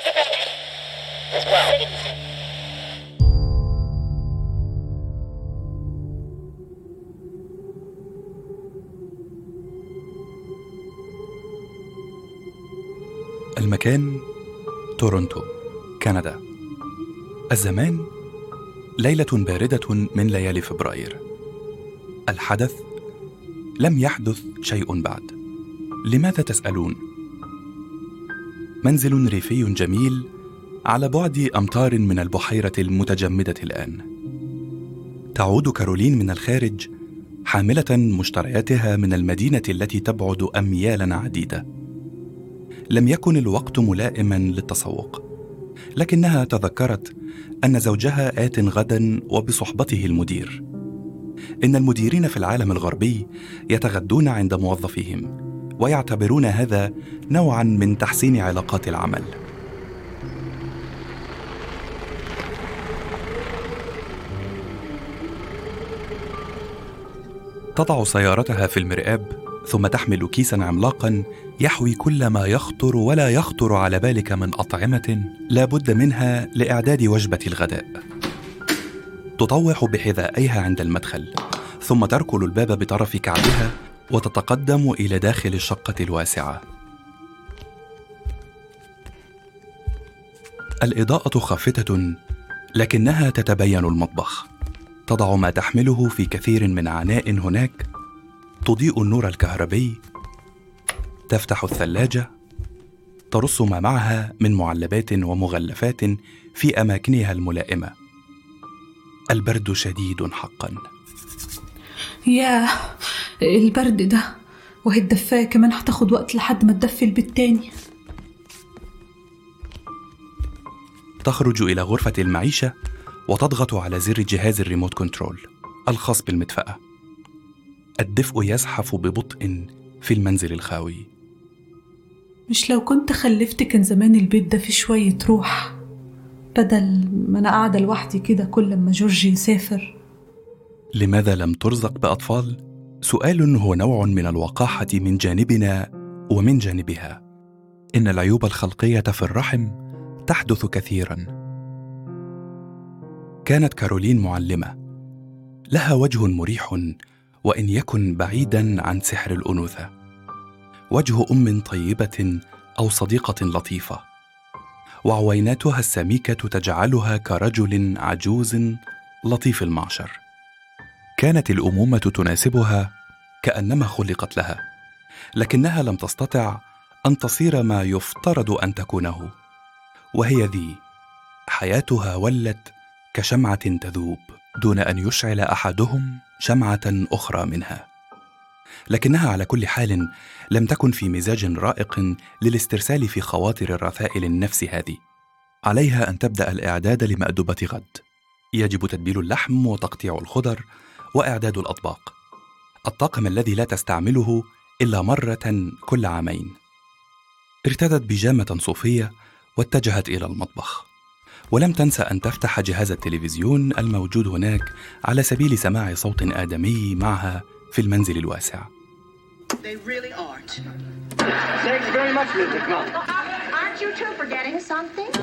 المكان تورونتو، كندا. الزمان ليلة باردة من ليالي فبراير. الحدث لم يحدث شيء بعد. لماذا تسألون؟ منزل ريفي جميل على بعد أمتار من البحيرة المتجمدة الآن. تعود كارولين من الخارج حاملة مشترياتها من المدينة التي تبعد أميالا عديدة. لم يكن الوقت ملائما للتسوق، لكنها تذكرت أن زوجها آت غدا وبصحبته المدير. إن المديرين في العالم الغربي يتغدون عند موظفيهم، ويعتبرون هذا نوعا من تحسين علاقات العمل. تضع سيارتها في المرآب، ثم تحمل كيسا عملاقا يحوي كل ما يخطر ولا يخطر على بالك من أطعمة لا بد منها لإعداد وجبة الغداء. تطوح بحذائيها عند المدخل، ثم تركل الباب بطرف كعبها وتتقدم إلى داخل الشقة الواسعة. الإضاءة خافتة، لكنها تتبين المطبخ. تضع ما تحمله في كثير من عناء هناك، تضيء النور الكهربي، تفتح الثلاجة، ترص ما معها من معلبات ومغلفات في أماكنها الملائمة. البرد شديد حقا. ياه، البرد ده، وهي الدفاية كمان هتاخد وقت لحد ما تدفي البيت تاني. تخرج إلى غرفة المعيشة وتضغط على زر جهاز الريموت كنترول الخاص بالمدفأة. الدفء يزحف ببطء في المنزل الخاوي. مش لو كنت خلفت كان زمان البيت ده فيه شوية روح، بدل ما أنا قاعدة لوحدي كده كل ما جورجي يسافر. لماذا لم ترزق بأطفال؟ سؤال هو نوع من الوقاحة من جانبنا ومن جانبها. إن العيوب الخلقية في الرحم تحدث كثيرا. كانت كارولين معلمة، لها وجه مريح وإن يكن بعيدا عن سحر الأنوثة، وجه أم طيبة أو صديقة لطيفة، وعويناتها السميكة تجعلها كرجل عجوز لطيف المعشر. كانت الأمومة تناسبها كأنما خلقت لها، لكنها لم تستطع أن تصير ما يفترض أن تكونه، وهي ذي: حياتها ولت كشمعة تذوب دون أن يشعل أحدهم شمعة أخرى منها. لكنها على كل حال لم تكن في مزاج رائق للاسترسال في خواطر الرذائل النفس هذه. عليها أن تبدأ الإعداد لمأدبة غد. يجب تتبيل اللحم وتقطيع الخضر وإعداد الأطباق. الطاقم الذي لا تستعمله إلا مرة كل عامين. ارتدت بيجامة صوفية واتجهت إلى المطبخ، ولم تنسى أن تفتح جهاز التلفزيون الموجود هناك على سبيل سماع صوت آدمي معها في المنزل الواسع. They really aren't. Thanks very much, Mr. Clark. Aren't you two forgetting something?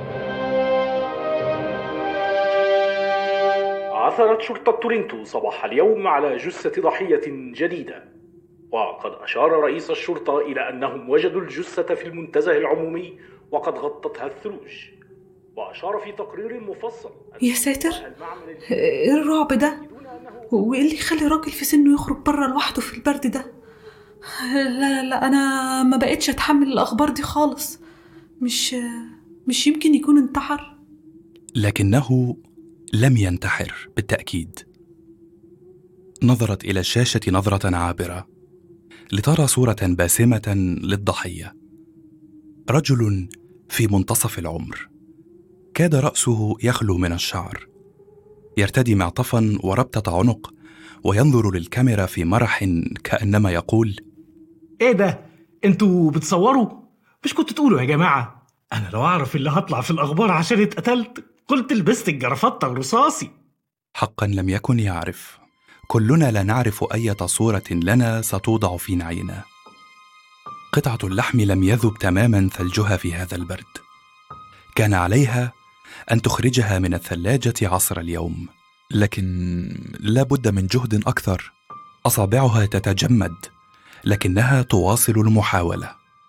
عثرت شرطة تورنتو صباح اليوم على جثة ضحية جديدة، وقد أشار رئيس الشرطة إلى أنهم وجدوا الجثة في المنتزه العمومي وقد غطتها الثلوج. وأشار في تقرير مفصل: يا ساتر، إيه الرعب ده؟ وإيه اللي يخلي راجل في سنه يخرج برا لوحده في البرد ده؟ لا أنا ما بقيتش أتحمل الأخبار دي خالص. مش يمكن يكون انتحر؟ لكنه لم ينتحر بالتأكيد. نظرت إلى الشاشة نظرة عابرة لترى صورة باسمة للضحية. رجل في منتصف العمر، كاد رأسه يخلو من الشعر، يرتدي معطفا وربطة عنق، وينظر للكاميرا في مرح كأنما يقول: ايه ده؟ انتوا بتصوروا؟ مش كنتوا تقولوا يا جماعة؟ انا لو اعرف اللي هطلع في الاخبار عشان اتقتلت قلت لبست الجرافطة الرصاصي. حقا لم يكن يعرف. كلنا لا نعرف أي صورة لنا ستوضع في نعينا. قطعة اللحم لم يذب تماما ثلجها في هذا البرد. كان عليها أن تخرجها من الثلاجة عصر اليوم، لكن لا بد من جهد أكثر. أصابعها تتجمد، لكنها تواصل المحاولة.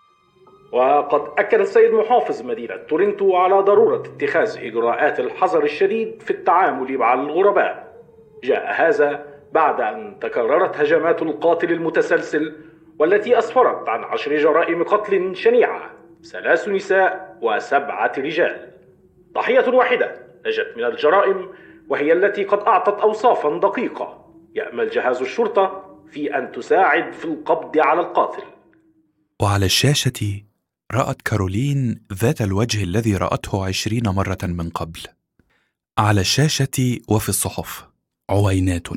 وقد أكد السيد محافظ مدينة تورنتو على ضرورة اتخاذ إجراءات الحذر الشديد في التعامل مع الغرباء. جاء هذا بعد أن تكررت هجمات القاتل المتسلسل والتي أسفرت عن 10 جرائم قتل شنيعة، 3 نساء و7 رجال. ضحية واحدة نجت من الجرائم، وهي التي قد أعطت أوصافا دقيقة يأمل جهاز الشرطة في أن تساعد في القبض على القاتل. وعلى الشاشة رأت كارولين ذات الوجه الذي رأته 20 مرة من قبل. على الشاشة وفي الصحف عوينات،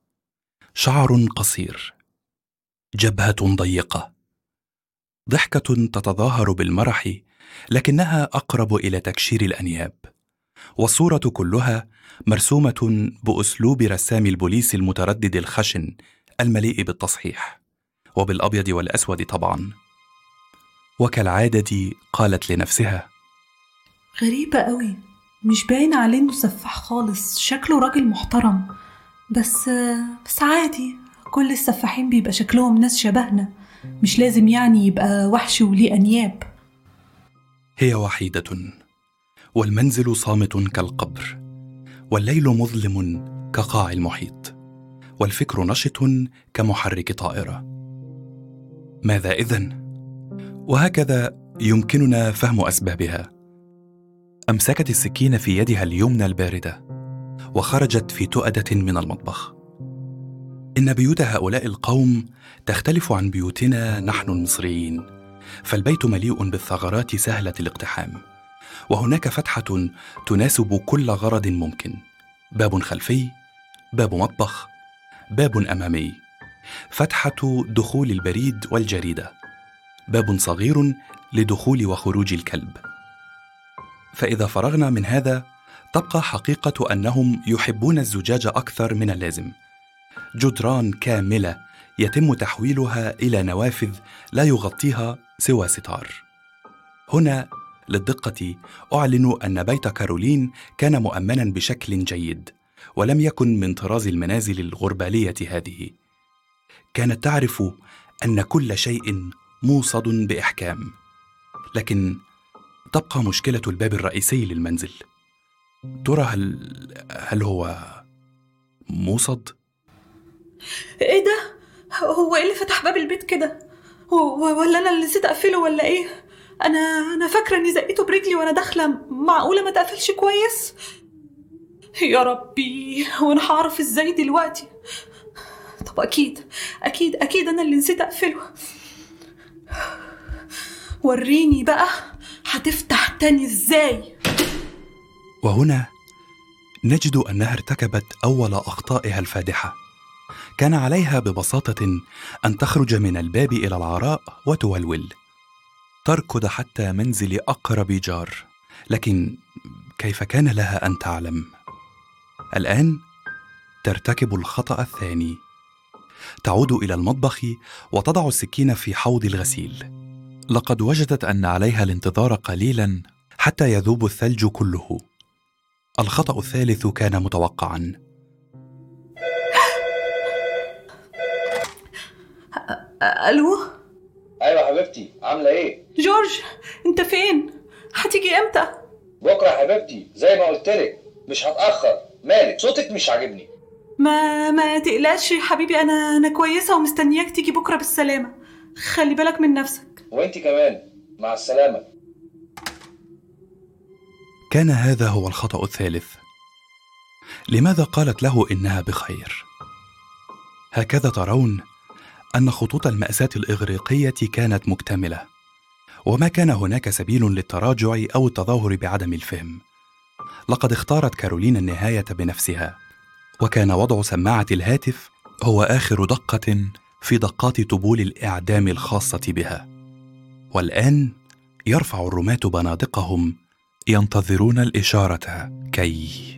شعر قصير، جبهة ضيقة، ضحكة تتظاهر بالمرح لكنها أقرب إلى تكشير الأنياب، والصورة كلها مرسومة بأسلوب رسام البوليس المتردد الخشن المليء بالتصحيح، وبالأبيض والأسود طبعا. وكالعادة قالت لنفسها: غريبة قوي، مش باين عليه إنه سفاح خالص، شكله راجل محترم. بس عادي، كل السفاحين بيبقى شكلهم ناس شبهنا، مش لازم يعني يبقى وحش وليه أنياب. هي وحيدة، والمنزل صامت كالقبر، والليل مظلم كقاع المحيط، والفكر نشط كمحرك طائرة. ماذا إذن؟ وهكذا يمكننا فهم أسبابها. أمسكت السكين في يدها اليمنى الباردة وخرجت في تؤدة من المطبخ. إن بيوت هؤلاء القوم تختلف عن بيوتنا نحن المصريين، فالبيت مليء بالثغرات سهلة الاقتحام، وهناك فتحة تناسب كل غرض ممكن: باب خلفي، باب مطبخ، باب أمامي، فتحة دخول البريد والجريدة، باب صغير لدخول وخروج الكلب. فإذا فرغنا من هذا تبقى حقيقة أنهم يحبون الزجاج أكثر من اللازم. جدران كاملة يتم تحويلها إلى نوافذ لا يغطيها سوى ستار. هنا للدقة أعلن أن بيت كارولين كان مؤمنا بشكل جيد، ولم يكن من طراز المنازل الغربالية هذه. كانت تعرف أن كل شيء موصد بإحكام، لكن تبقى مشكلة الباب الرئيسي للمنزل. ترى هل هو موصد؟ ايه ده؟ هو ايه اللي فتح باب البيت كده؟ ولا انا اللي نسيت اقفله ولا ايه؟ انا فاكره اني زقيته برجلي وانا داخله، معقوله ما تقفلش كويس؟ يا ربي، وانا هعرف ازاي دلوقتي؟ طب اكيد انا اللي نسيت اقفله. وريني بقى هتفتح تاني ازاي؟ وهنا نجد أنها ارتكبت أول أخطائها الفادحة. كان عليها ببساطة أن تخرج من الباب إلى العراء وتولول، تركض حتى منزل أقرب جار. لكن كيف كان لها أن تعلم؟ الآن ترتكب الخطأ الثاني. تعود إلى المطبخ وتضع السكين في حوض الغسيل. لقد وجدت أن عليها الانتظار قليلا حتى يذوب الثلج كله. الخطأ الثالث كان متوقعا. ألو؟ ايوه حبيبتي، عامله ايه؟ جورج، انت فين؟ هتيجي امتى؟ بكره يا حبيبتي، زي ما قلت لك مش هتاخر. مالك صوتك مش عاجبني؟ ما تقلقش يا حبيبي، انا كويسه ومستنياك تيجي بكره بالسلامه. خلي بالك من نفسك. وانتي كمان، مع السلامه. كان هذا هو الخطأ الثالث. لماذا قالت له إنها بخير؟ هكذا ترون أن خطوط المأساة الإغريقية كانت مكتملة، وما كان هناك سبيل للتراجع أو التظاهر بعدم الفهم. لقد اختارت كارولين النهاية بنفسها، وكان وضع سماعة الهاتف هو آخر دقة في دقات طبول الإعدام الخاصة بها. والآن يرفع الرماة بنادقهم ينتظرون الإشارة كي.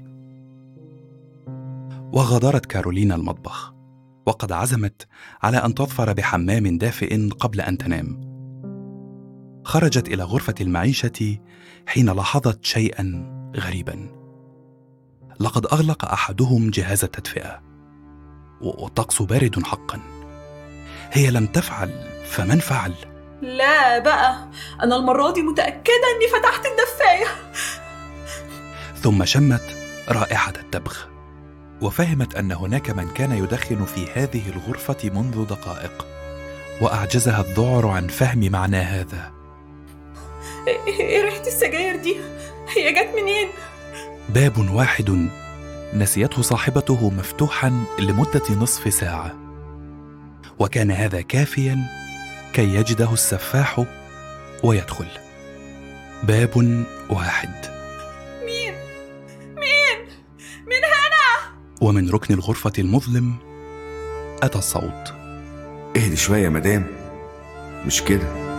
وغادرت كارولين المطبخ، وقد عزمت على أن تظفر بحمام دافئ قبل أن تنام. خرجت إلى غرفة المعيشة حين لاحظت شيئا غريبا. لقد أغلق أحدهم جهاز التدفئة، والطقس بارد حقا. هي لم تفعل، فمن فعل؟ لا بقى، أنا المرة دي متأكدة أني فتحت الدفاية. ثم شمت رائحة التبغ، وفهمت أن هناك من كان يدخن في هذه الغرفة منذ دقائق، وأعجزها الذعر عن فهم معنى هذا. إيه ريحة السجاير دي؟ هي جت منين؟ باب واحد نسيته صاحبته مفتوحا لمدة نصف ساعة، وكان هذا كافيا كي يجده السفاح ويدخل. باب واحد. مين هنا؟ ومن ركن الغرفة المظلم أتى الصوت. اهدي شوية يا مدام، مش كده.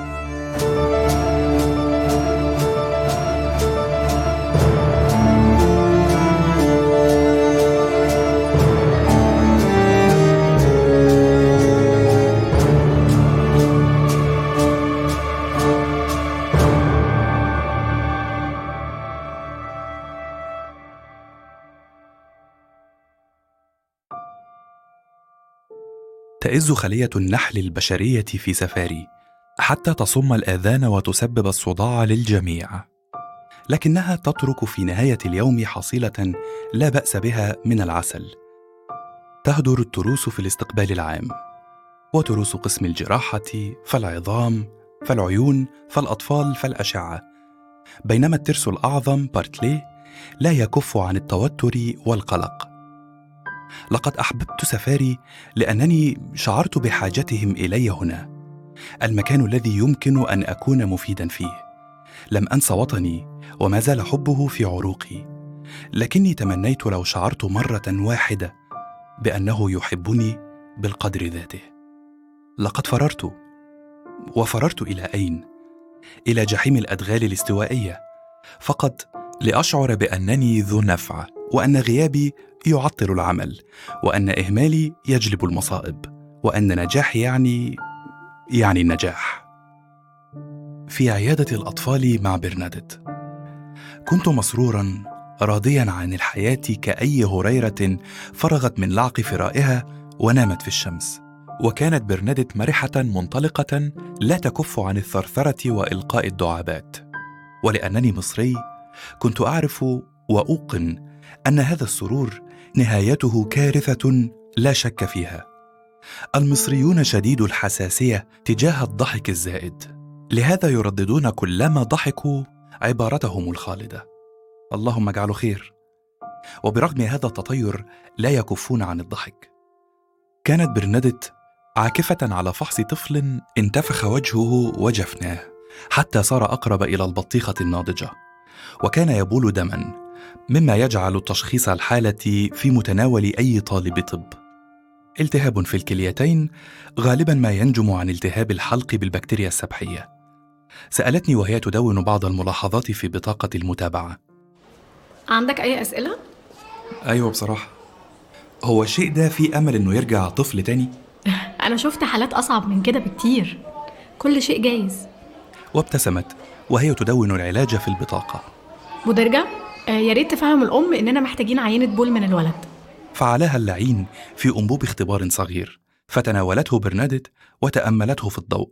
تئز خلية النحل البشرية في سفاري حتى تصم الآذان وتسبب الصداع للجميع، لكنها تترك في نهاية اليوم حصيلة لا بأس بها من العسل. تهدر التروس في الاستقبال العام، وتروس قسم الجراحة، فالعظام، فالعيون، فالأطفال، فالأشعة، بينما الترس الأعظم بارتلي لا يكف عن التوتر والقلق. لقد أحببت سفاري لأنني شعرت بحاجتهم إلي هنا، المكان الذي يمكن أن أكون مفيدا فيه. لم أنس وطني وما زال حبه في عروقي، لكني تمنيت لو شعرت مرة واحدة بأنه يحبني بالقدر ذاته. لقد فررت، وفررت إلى أين؟ إلى جحيم الأدغال الاستوائية، فقط لأشعر بأنني ذو نفع، وأن غيابي يعطل العمل، وأن إهمالي يجلب المصائب، وأن نجاحي يعني النجاح. في عيادة الأطفال مع برناديت كنت مسرورا راضيا عن الحياة كأي هريرة فرغت من لعق فرائها ونامت في الشمس. وكانت برناديت مرحة منطلقة لا تكف عن الثرثرة وإلقاء الدعابات. ولأنني مصري كنت أعرف وأوقن أن هذا السرور نهايته كارثة لا شك فيها. المصريون شديد الحساسية تجاه الضحك الزائد، لهذا يرددون كلما ضحكوا عبارتهم الخالدة: اللهم اجعله خير. وبرغم هذا التطير لا يكفون عن الضحك. كانت برناديت عاكفة على فحص طفل انتفخ وجهه وجفناه حتى صار أقرب إلى البطيخة الناضجة، وكان يبول دما، مما يجعل تشخيص الحالة في متناول أي طالب طب. التهاب في الكليتين غالبا ما ينجم عن التهاب الحلق بالبكتيريا السبحية. سألتني وهي تدون بعض الملاحظات في بطاقة المتابعة: عندك أي أسئلة؟ أيوة بصراحة. هو الشيء ده فيه أمل إنه يرجع طفل تاني؟ أنا شفت حالات أصعب من كده بكتير، كل شيء جايز. وابتسمت وهي تدون العلاج في البطاقة. بودرجة، يا ريت تفهم الأم إننا محتاجين عينة بول من الولد. فعلها اللعين في أنبوب اختبار صغير، فتناولته برناديت وتأملته في الضوء.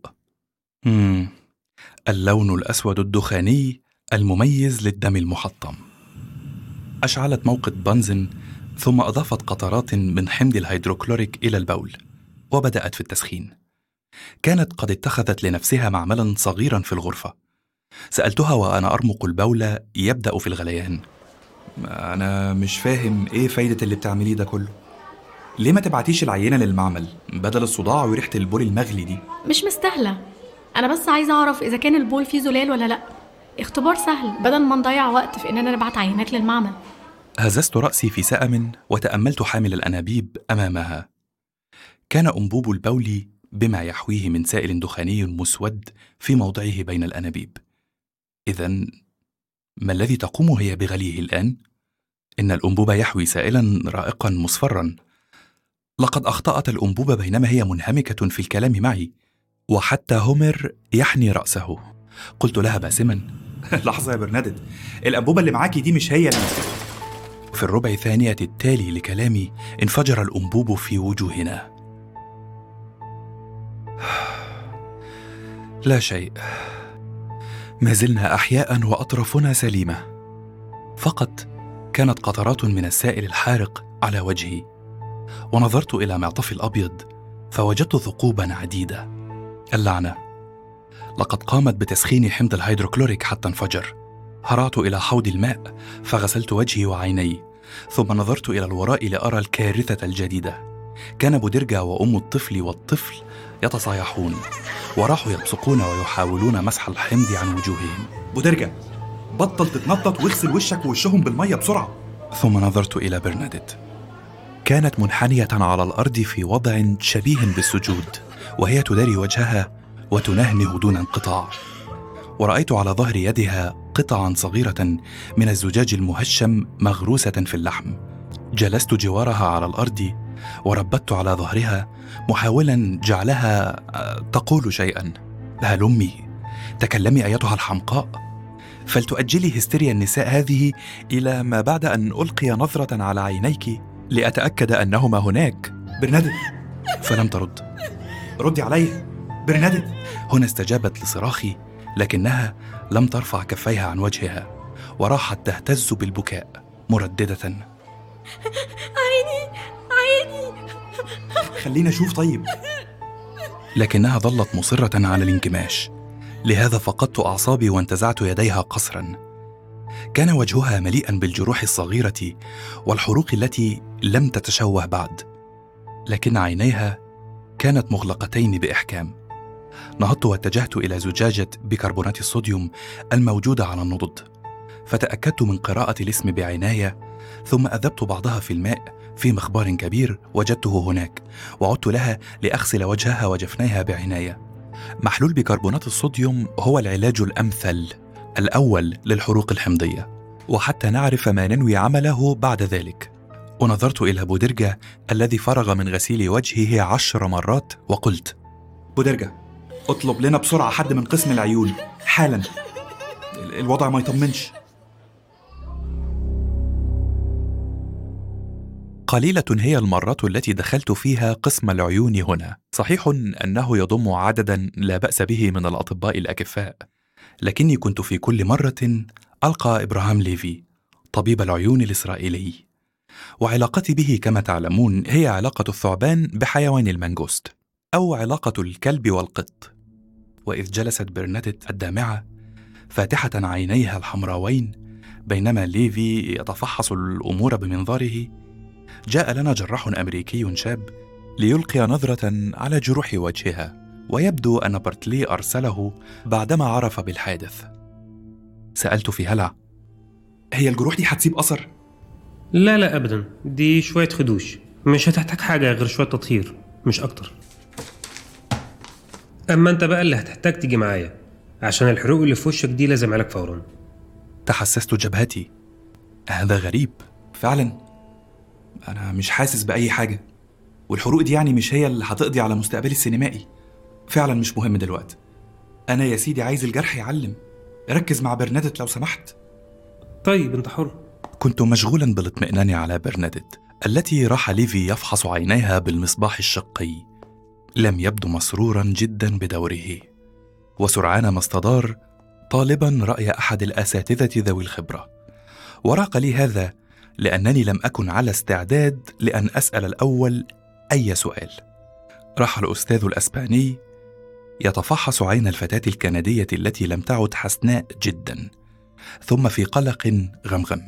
اللون الأسود الدخاني المميز للدم المحطم. أشعلت موقد بنزين، ثم أضافت قطرات من حمض الهيدروكلوريك إلى البول، وبدأت في التسخين. كانت قد اتخذت لنفسها معملا صغيرا في الغرفة. سألتها وأنا أرمق البول يبدأ في الغليان: أنا مش فاهم إيه فايدة اللي بتعمليه ده كله؟ ليه ما تبعتيش العينة للمعمل بدل الصداع وريحة البول المغلي دي؟ مش مستاهلة، أنا بس عايزة أعرف إذا كان البول فيه زلال ولا لأ. اختبار سهل بدل ما نضيع وقت في إننا نبعت عينات للمعمل. هززت رأسي في سأم وتأملت حامل الأنابيب أمامها. كان أنبوب البول بما يحويه من سائل دخاني مسود في موضعه بين الأنابيب. إذن ما الذي تقوم هي بغليه الآن؟ إن الأنبوب يحوي سائلا رائقا مصفرا. لقد أخطأت الأنبوب بينما هي منهمكة في الكلام معي، وحتى هومر يحني رأسه. قلت لها باسما: لحظة يا برنادت، الأنبوبة اللي معاكي دي مش هي اللي... في الربع الثانية التالي لكلامي انفجر الأنبوب في وجوهنا. لا شيء، ما زلنا أحياء وأطرافنا سليمة، فقط كانت قطرات من السائل الحارق على وجهي. ونظرت إلى معطفي الأبيض فوجدت ثقوبا عديدة. اللعنة، لقد قامت بتسخين حمض الهيدروكلوريك حتى انفجر. هرعت إلى حوض الماء فغسلت وجهي وعيني، ثم نظرت إلى الوراء لأرى الكارثة الجديدة. كان بودرجا وأم الطفل والطفل يتصايحون، وراحوا يبصقون ويحاولون مسح الحمض عن وجوههم. بودرجا، بطل تتنطط واغسل وشك ووشهم بالمية بسرعة. ثم نظرت إلى برنادت، كانت منحنية على الأرض في وضع شبيه بالسجود، وهي تداري وجهها وتنهنه دون انقطاع. ورأيت على ظهر يدها قطعا صغيرة من الزجاج المهشم مغروسة في اللحم. جلست جوارها على الأرض وربت على ظهرها محاولا جعلها تقول شيئا. هلمي، تكلمي أيتها الحمقاء، فلتؤجلي هستيريا النساء هذه إلى ما بعد أن ألقي نظرة على عينيك لأتأكد أنهما هناك. برنادت، فلم ترد. ردي علي برنادت. هنا استجابت لصراخي، لكنها لم ترفع كفيها عن وجهها، وراحت تهتز بالبكاء مرددة: عيني عيني. خلينا نشوف طيب. لكنها ظلت مصرة على الانكماش، لهذا فقدت أعصابي وانتزعت يديها قسرا. كان وجهها مليئا بالجروح الصغيرة والحروق التي لم تتشوه بعد، لكن عينيها كانت مغلقتين بإحكام. نهضت واتجهت إلى زجاجة بيكربونات الصوديوم الموجودة على النضد، فتأكدت من قراءة الاسم بعناية، ثم أذبت بعضها في الماء في مخبار كبير وجدته هناك، وعدت لها لأغسل وجهها وجفنيها بعناية. محلول بيكربونات الصوديوم هو العلاج الأمثل الأول للحروق الحمضية، وحتى نعرف ما ننوي عمله بعد ذلك. ونظرت إلى بودرجا الذي فرغ من غسيل وجهه 10 مرات وقلت: بودرجا، اطلب لنا بسرعة حد من قسم العيون حالا، الوضع ما يطمنش. قليلة هي المرات التي دخلت فيها قسم العيون هنا. صحيح أنه يضم عددا لا بأس به من الأطباء الأكفاء، لكني كنت في كل مرة ألقى إبراهام ليفي، طبيب العيون الإسرائيلي. وعلاقتي به كما تعلمون هي علاقة الثعبان بحيوان المانجوست، أو علاقة الكلب والقط. وإذ جلست برنادت الدامعة فاتحة عينيها الحمراوين بينما ليفي يتفحص الأمور بمنظاره، جاء لنا جراح أمريكي شاب ليلقي نظرة على جروح وجهها، ويبدو أن بارتلي أرسله بعدما عرف بالحادث. سألت في هلع: هي الجروح دي هتسيب أثر؟ لا أبدا، دي شوية خدوش، مش هتحتاج حاجة غير شوية تطهير مش أكتر. أما أنت بقى اللي هتحتاج تيجي معايا، عشان الحروق اللي في وشك دي لازم علاج فورا. تحسست جبهتي. هذا غريب فعلا، أنا مش حاسس بأي حاجة، والحروق دي يعني مش هي اللي هتقضي على مستقبلي السينمائي. فعلا مش مهم دلوقتي. أنا يا سيدي عايز الجرح يعلم. ركز مع برنادت لو سمحت. طيب أنت حر. كنت مشغولا بالاطمئنان على برنادت التي راح ليفي يفحص عينيها بالمصباح الشقي. لم يبدو مسرورا جدا بدوره، وسرعان ما استدار طالبا رأي أحد الأساتذة ذوي الخبرة. وراق لي هذا لأنني لم أكن على استعداد لأن أسأل الأول أي سؤال. راح الأستاذ الأسباني يتفحص عين الفتاة الكندية التي لم تعد حسناء جدا، ثم في قلق غمغم: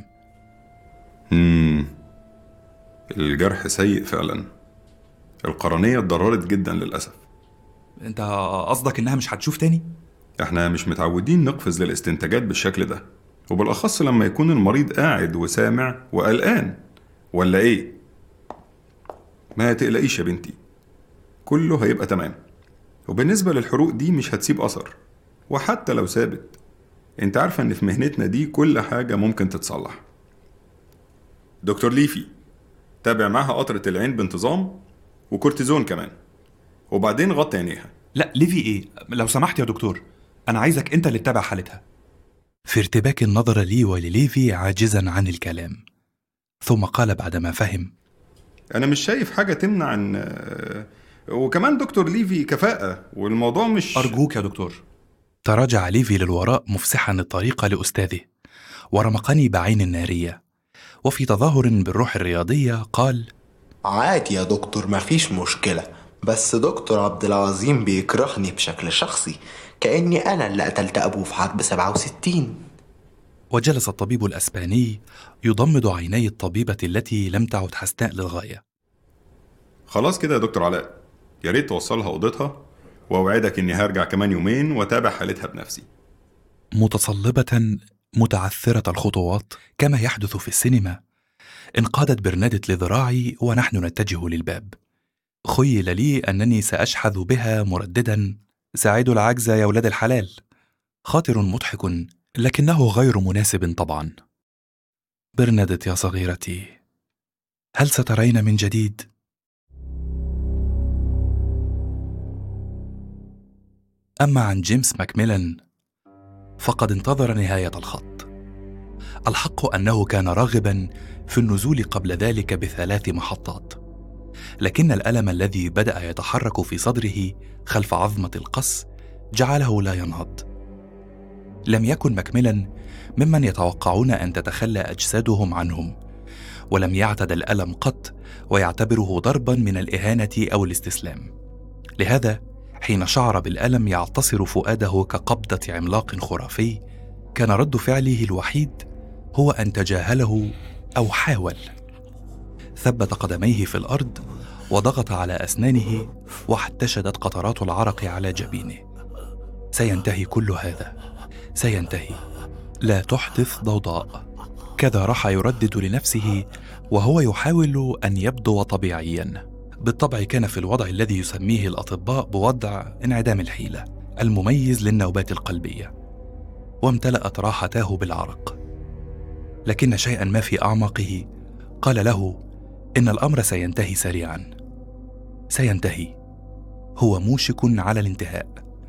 الجرح سيء فعلا، القرنية اتضررت جدا للأسف. انت قصدك انها مش هتشوف تاني؟ احنا مش متعودين نقفز للاستنتاجات بالشكل ده، وبالأخص لما يكون المريض قاعد وسامع وقلقان. ولا ايه؟ ما تقلقيش يا بنتي، كله هيبقى تمام. وبالنسبة للحروق دي مش هتسيب أثر، وحتى لو سابت انت عارفة ان في مهنتنا دي كل حاجة ممكن تتصلح. دكتور ليفي، تابع معها قطرة العين بانتظام وكورتيزون كمان، وبعدين غطي عينيها. لا ليفي ايه؟ لو سمحت يا دكتور، أنا عايزك أنت اللي تتابع حالتها. في ارتباك نظر لي ولليفي عاجزا عن الكلام، ثم قال بعدما فهم: أنا مش شايف حاجة تمنع وكمان دكتور ليفي كفاءة، والموضوع مش... أرجوك يا دكتور. تراجع ليفي للوراء مفسحا الطريق لأستاذه، ورمقني بعين نارية، وفي تظاهر بالروح الرياضية قال: عادي يا دكتور، ما فيش مشكلة، بس دكتور عبد العظيم بيكرهني بشكل شخصي، كأني أنا اللي قتلت أبوه في حرب 67. وجلس الطبيب الأسباني يضمد عيني الطبيبة التي لم تعد حسناء للغاية. خلاص كده يا دكتور علاء، يا ريت توصلها أوضتها، وأوعدك إني هرجع كمان يومين وأتابع حالتها بنفسي. متصلبة متعثرة الخطوات كما يحدث في السينما، انقادت برنادت لذراعي ونحن نتجه للباب. خيل لي أنني سأشحذ بها مرددا: ساعدوا العجز يا ولاد الحلال. خاطر مضحك لكنه غير مناسب طبعا. برنادت يا صغيرتي، هل سترين من جديد؟ أما عن جيمس ماكميلان فقد انتظر نهاية الخط. الحق أنه كان راغبا في النزول قبل ذلك ب3 محطات، لكن الألم الذي بدأ يتحرك في صدره خلف عظمة القص جعله لا ينهض. لم يكن ماكميلان ممن يتوقعون أن تتخلى أجسادهم عنهم، ولم يعتد الألم قط ويعتبره ضربا من الإهانة أو الاستسلام. لهذا حين شعر بالألم يعتصر فؤاده كقبضة عملاق خرافي، كان رد فعله الوحيد هو أن تجاهله أو حاول. ثبت قدميه في الأرض وضغط على أسنانه، واحتشدت قطرات العرق على جبينه. سينتهي كل هذا، سينتهي، لا تحدث ضوضاء. كذا راح يردد لنفسه وهو يحاول أن يبدو طبيعيا. بالطبع كان في الوضع الذي يسميه الأطباء بوضع انعدام الحيلة المميز للنوبات القلبية، وامتلأت راحتاه بالعرق. لكن شيئا ما في أعماقه قال له إن الأمر سينتهي سريعا، سينتهي، هو موشك على الانتهاء.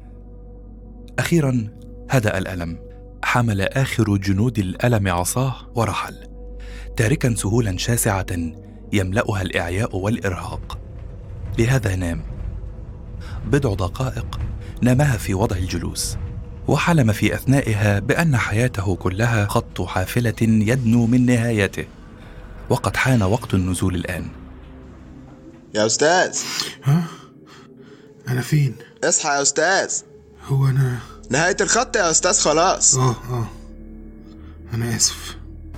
أخيرا هدأ الألم، حمل آخر جنود الألم عصاه ورحل، تاركا سهولا شاسعة يملأها الإعياء والإرهاق. لهذا نام. بضع دقائق نامها في وضع الجلوس، وحلم في أثنائها بأن حياته كلها خط حافلة يدنو من نهايته، وقد حان وقت النزول الآن. يا أستاذ. ها؟ أنا فين؟ اصحى يا أستاذ. هو أنا نهاية الخط يا أستاذ خلاص. أنا آسف.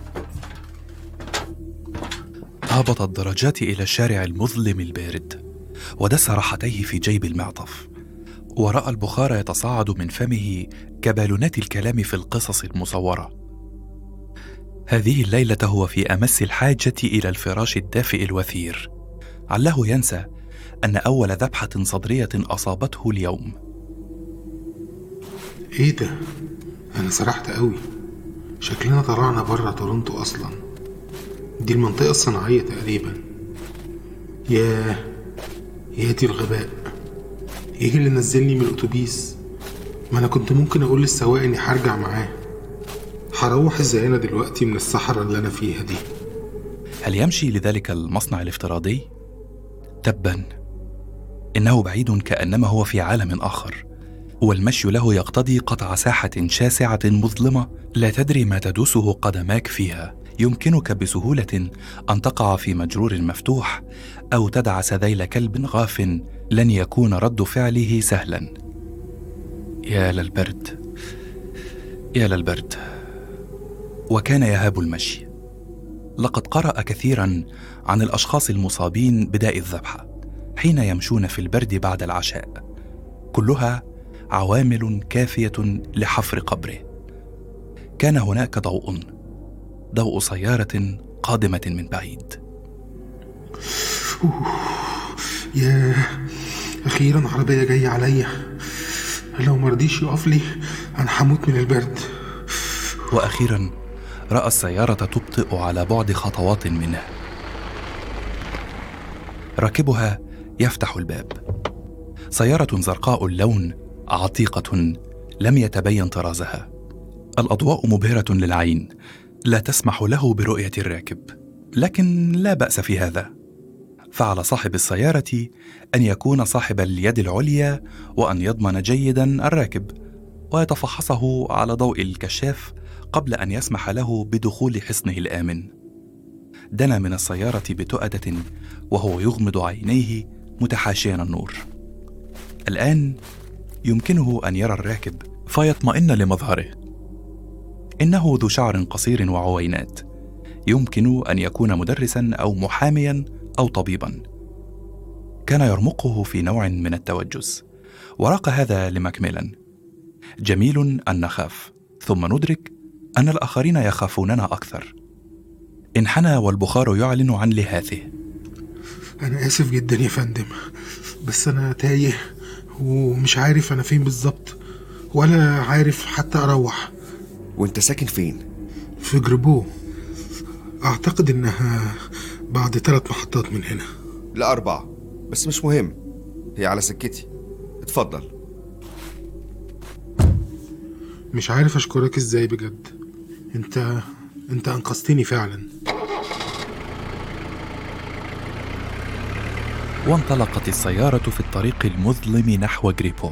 هبط الدرجات إلى الشارع المظلم البارد، ودس راحتيه في جيب المعطف، ورأى البخار يتصاعد من فمه كبالونات الكلام في القصص المصورة. هذه الليلة هو في أمس الحاجة إلى الفراش الدافئ الوثير، عله ينسى أن أول ذبحة صدرية أصابته اليوم. إيه ده؟ أنا سرحت قوي، شكلنا طلعنا برا تورنتو أصلا، دي المنطقة الصناعية تقريبا. يا دي الغباء، إيه اللي نزلني من الأتوبيس؟ ما أنا كنت ممكن أقول للسواق إني هرجع معاه. هروح إزاي أنا دلوقتي من الصحراء اللي أنا فيها دي؟ هل يمشي لذلك المصنع الافتراضي؟ تبا، إنه بعيد كأنما هو في عالم آخر، والمشي له يقتضي قطع ساحة شاسعة مظلمة لا تدري ما تدوسه قدماك فيها. يمكنك بسهولة أن تقع في مجرور مفتوح أو تدعس ذيل كلب غاف، لن يكون رد فعله سهلا. يا للبرد، يا للبرد. وكان يهاب المشي. لقد قرأ كثيرا عن الأشخاص المصابين بداء الذبحة حين يمشون في البرد بعد العشاء، كلها عوامل كافية لحفر قبره. كان هناك ضوء سيارة قادمة من بعيد. يا أخيرا عربية جاية عليا، لو مرضيش يقف لي أنا هموت من البرد. وأخيرا رأى السيارة تبطئ على بعد خطوات منه. راكبها يفتح الباب. سيارة زرقاء اللون عتيقة لم يتبين طرازها. الأضواء مبهرة للعين، لا تسمح له برؤية الراكب، لكن لا بأس في هذا. فعلى صاحب السيارة أن يكون صاحب اليد العليا، وأن يضمن جيدا الراكب ويتفحصه على ضوء الكشاف قبل أن يسمح له بدخول حصنه الآمن. دنا من السيارة بتؤدة وهو يغمض عينيه متحاشيا النور. الآن يمكنه أن يرى الراكب فيطمئن لمظهره. إنه ذو شعر قصير وعوينات، يمكن أن يكون مدرسا أو محاميا أو طبيبا. كان يرمقه في نوع من التوجس، وراق هذا لماكميلان. جميل أن نخاف ثم ندرك أن الآخرين يخافوننا أكثر. انحنى والبخار يعلن عن لهاثه. أنا آسف جدا يا فندم، بس أنا تايه ومش عارف أنا فين بالظبط، ولا عارف حتى أروح. وانت ساكن فين؟ في جربو، أعتقد إنها بعد 3 محطات من هنا. لا 4، بس مش مهم، هي على سكتي. اتفضل. مش عارف أشكرك إزاي بجد، انت أنقذتني فعلا. وانطلقت السيارة في الطريق المظلم نحو جريبو.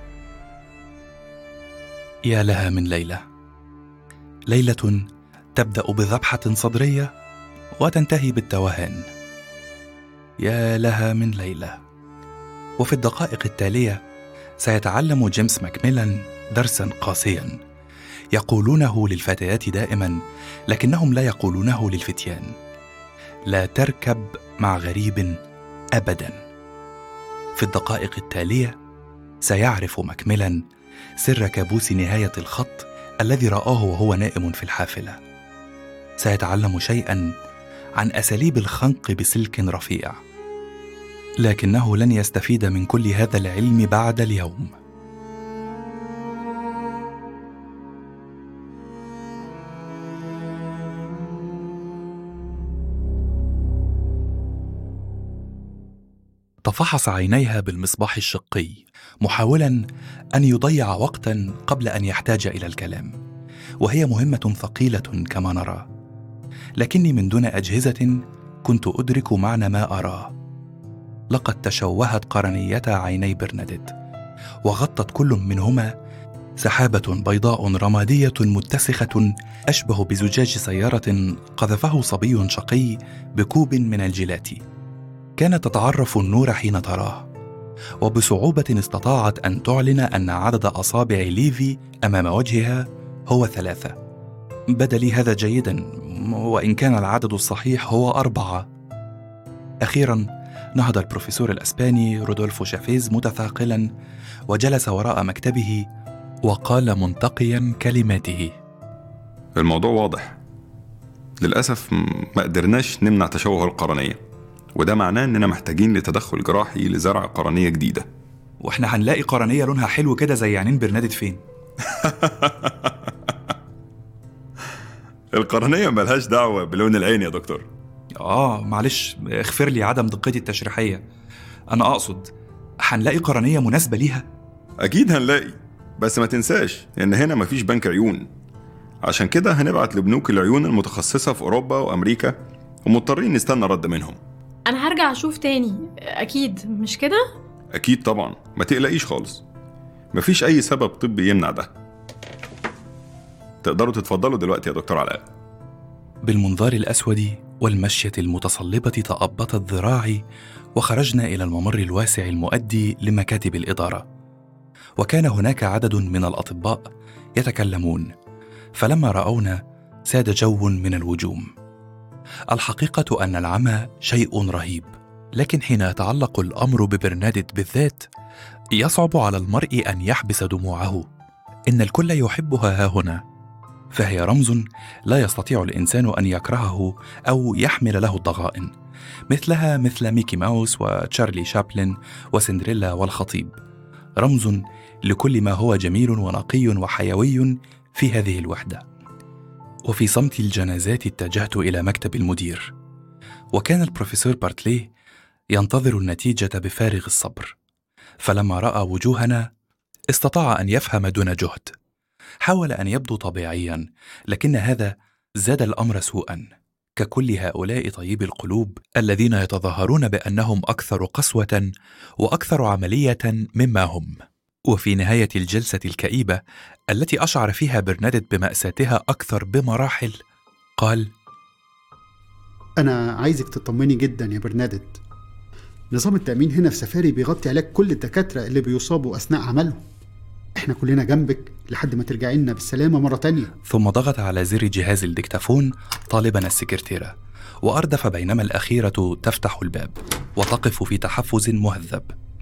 يا لها من ليلة، ليلة تبدأ بذبحة صدرية وتنتهي بالتوهان. يا لها من ليلة. وفي الدقائق التالية سيتعلم جيمس ماكميلان درسا قاسيا يقولونه للفتيات دائما، لكنهم لا يقولونه للفتيان: لا تركب مع غريب أبدا. في الدقائق التالية سيعرف ماكميلان سر كابوس نهاية الخط الذي رآه وهو نائم في الحافلة. سيتعلم شيئا عن أساليب الخنق بسلك رفيع، لكنه لن يستفيد من كل هذا العلم بعد اليوم. تفحص عينيها بالمصباح الشقي، محاولا أن يضيع وقتا قبل أن يحتاج إلى الكلام، وهي مهمة ثقيلة كما نرى. لكني من دون أجهزة كنت أدرك معنى ما أراه. لقد تشوهت قرنيتا عيني برناديت، وغطت كل منهما سحابة بيضاء رمادية متسخة أشبه بزجاج سيارة قذفه صبي شقي بكوب من الجيلاتي. كانت تتعرف النور حين تراه، وبصعوبة استطاعت أن تعلن أن عدد أصابع ليفي أمام وجهها هو 3. بدا لي هذا جيدا، وإن كان العدد الصحيح هو 4. أخيرا نهض البروفيسور الأسباني رودولفو شافيز متثاقلا، وجلس وراء مكتبه وقال منتقيا كلماته: الموضوع واضح. للأسف ما قدرناش نمنع تشوه القرنية، وده معناه إننا محتاجين لتدخل جراحي لزرع قرنية جديدة. وإحنا هنلاقي قرنية لونها حلو كده زي عينين برناديت فين؟ القرنية ملهاش دعوة بلون العين يا دكتور. معلش، اغفر لي عدم دقتي التشريحية. أنا أقصد هنلاقي قرنية مناسبة ليها. أكيد هنلاقي، بس ما تنساش إن هنا مفيش بنك عيون، عشان كده هنبعت لبنوك العيون المتخصصة في أوروبا وأمريكا، ومضطرين نستنى رد منهم. أنا هرجع أشوف تاني أكيد، مش كده؟ أكيد طبعا، ما تقلقيش خالص، مفيش أي سبب طبي يمنع ده. تقدروا تتفضلوا دلوقتي يا دكتور علاء. بالمنظار الأسود والمشية المتصلبة تأبطت ذراعي، وخرجنا إلى الممر الواسع المؤدي لمكاتب الإدارة. وكان هناك عدد من الأطباء يتكلمون، فلما رأونا ساد جو من الوجوم. الحقيقة أن العمى شيء رهيب، لكن حين يتعلق الأمر ببرناديت بالذات يصعب على المرء أن يحبس دموعه. إن الكل يحبها ها هنا، فهي رمز لا يستطيع الإنسان أن يكرهه أو يحمل له الضغائن، مثلها مثل ميكي ماوس وتشارلي شابلن وسندريلا والخطيب. رمز لكل ما هو جميل ونقي وحيوي في هذه الوحدة. وفي صمت الجنازات اتجهت إلى مكتب المدير، وكان البروفيسور بارتلي ينتظر النتيجة بفارغ الصبر. فلما رأى وجوهنا استطاع أن يفهم دون جهد. حاول أن يبدو طبيعيا، لكن هذا زاد الأمر سوءا، ككل هؤلاء طيبي القلوب الذين يتظاهرون بأنهم أكثر قسوة وأكثر عملية مما هم. وفي نهاية الجلسة الكئيبة التي أشعر فيها برناديت بمأساتها أكثر بمراحل، قال: أنا عايزك تطمني جدا يا برناديت. نظام التأمين هنا في سفاري بيغطي علاج كل الدكاترة اللي بيصابوا أثناء عملهم. احنا كلنا جنبك لحد ما ترجعي لنا بالسلامة مرة تانية. ثم ضغط على زر جهاز الديكتافون طالبا السكرتيرة، وأردف بينما الأخيرة تفتح الباب وتقف في تحفز مهذب.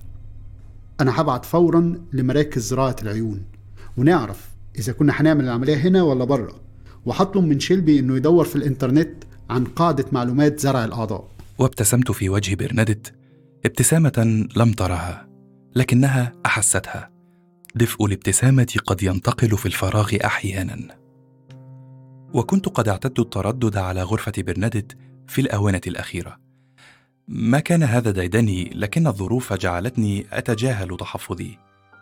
أنا هبعت فورا لمراكز زراعة العيون ونعرف إذا كنا هنعمل العملية هنا ولا بره، وهطلب من شيلبي إنه يدور في الإنترنت عن قاعدة معلومات زرع الأعضاء. وابتسمت في وجه برناديت ابتسامة لم ترها، لكنها أحستها. دفء الابتسامة قد ينتقل في الفراغ أحيانا. وكنت قد اعتدت التردد على غرفة برناديت في الآونة الأخيرة. ما كان هذا ديدني، لكن الظروف جعلتني أتجاهل تحفظي،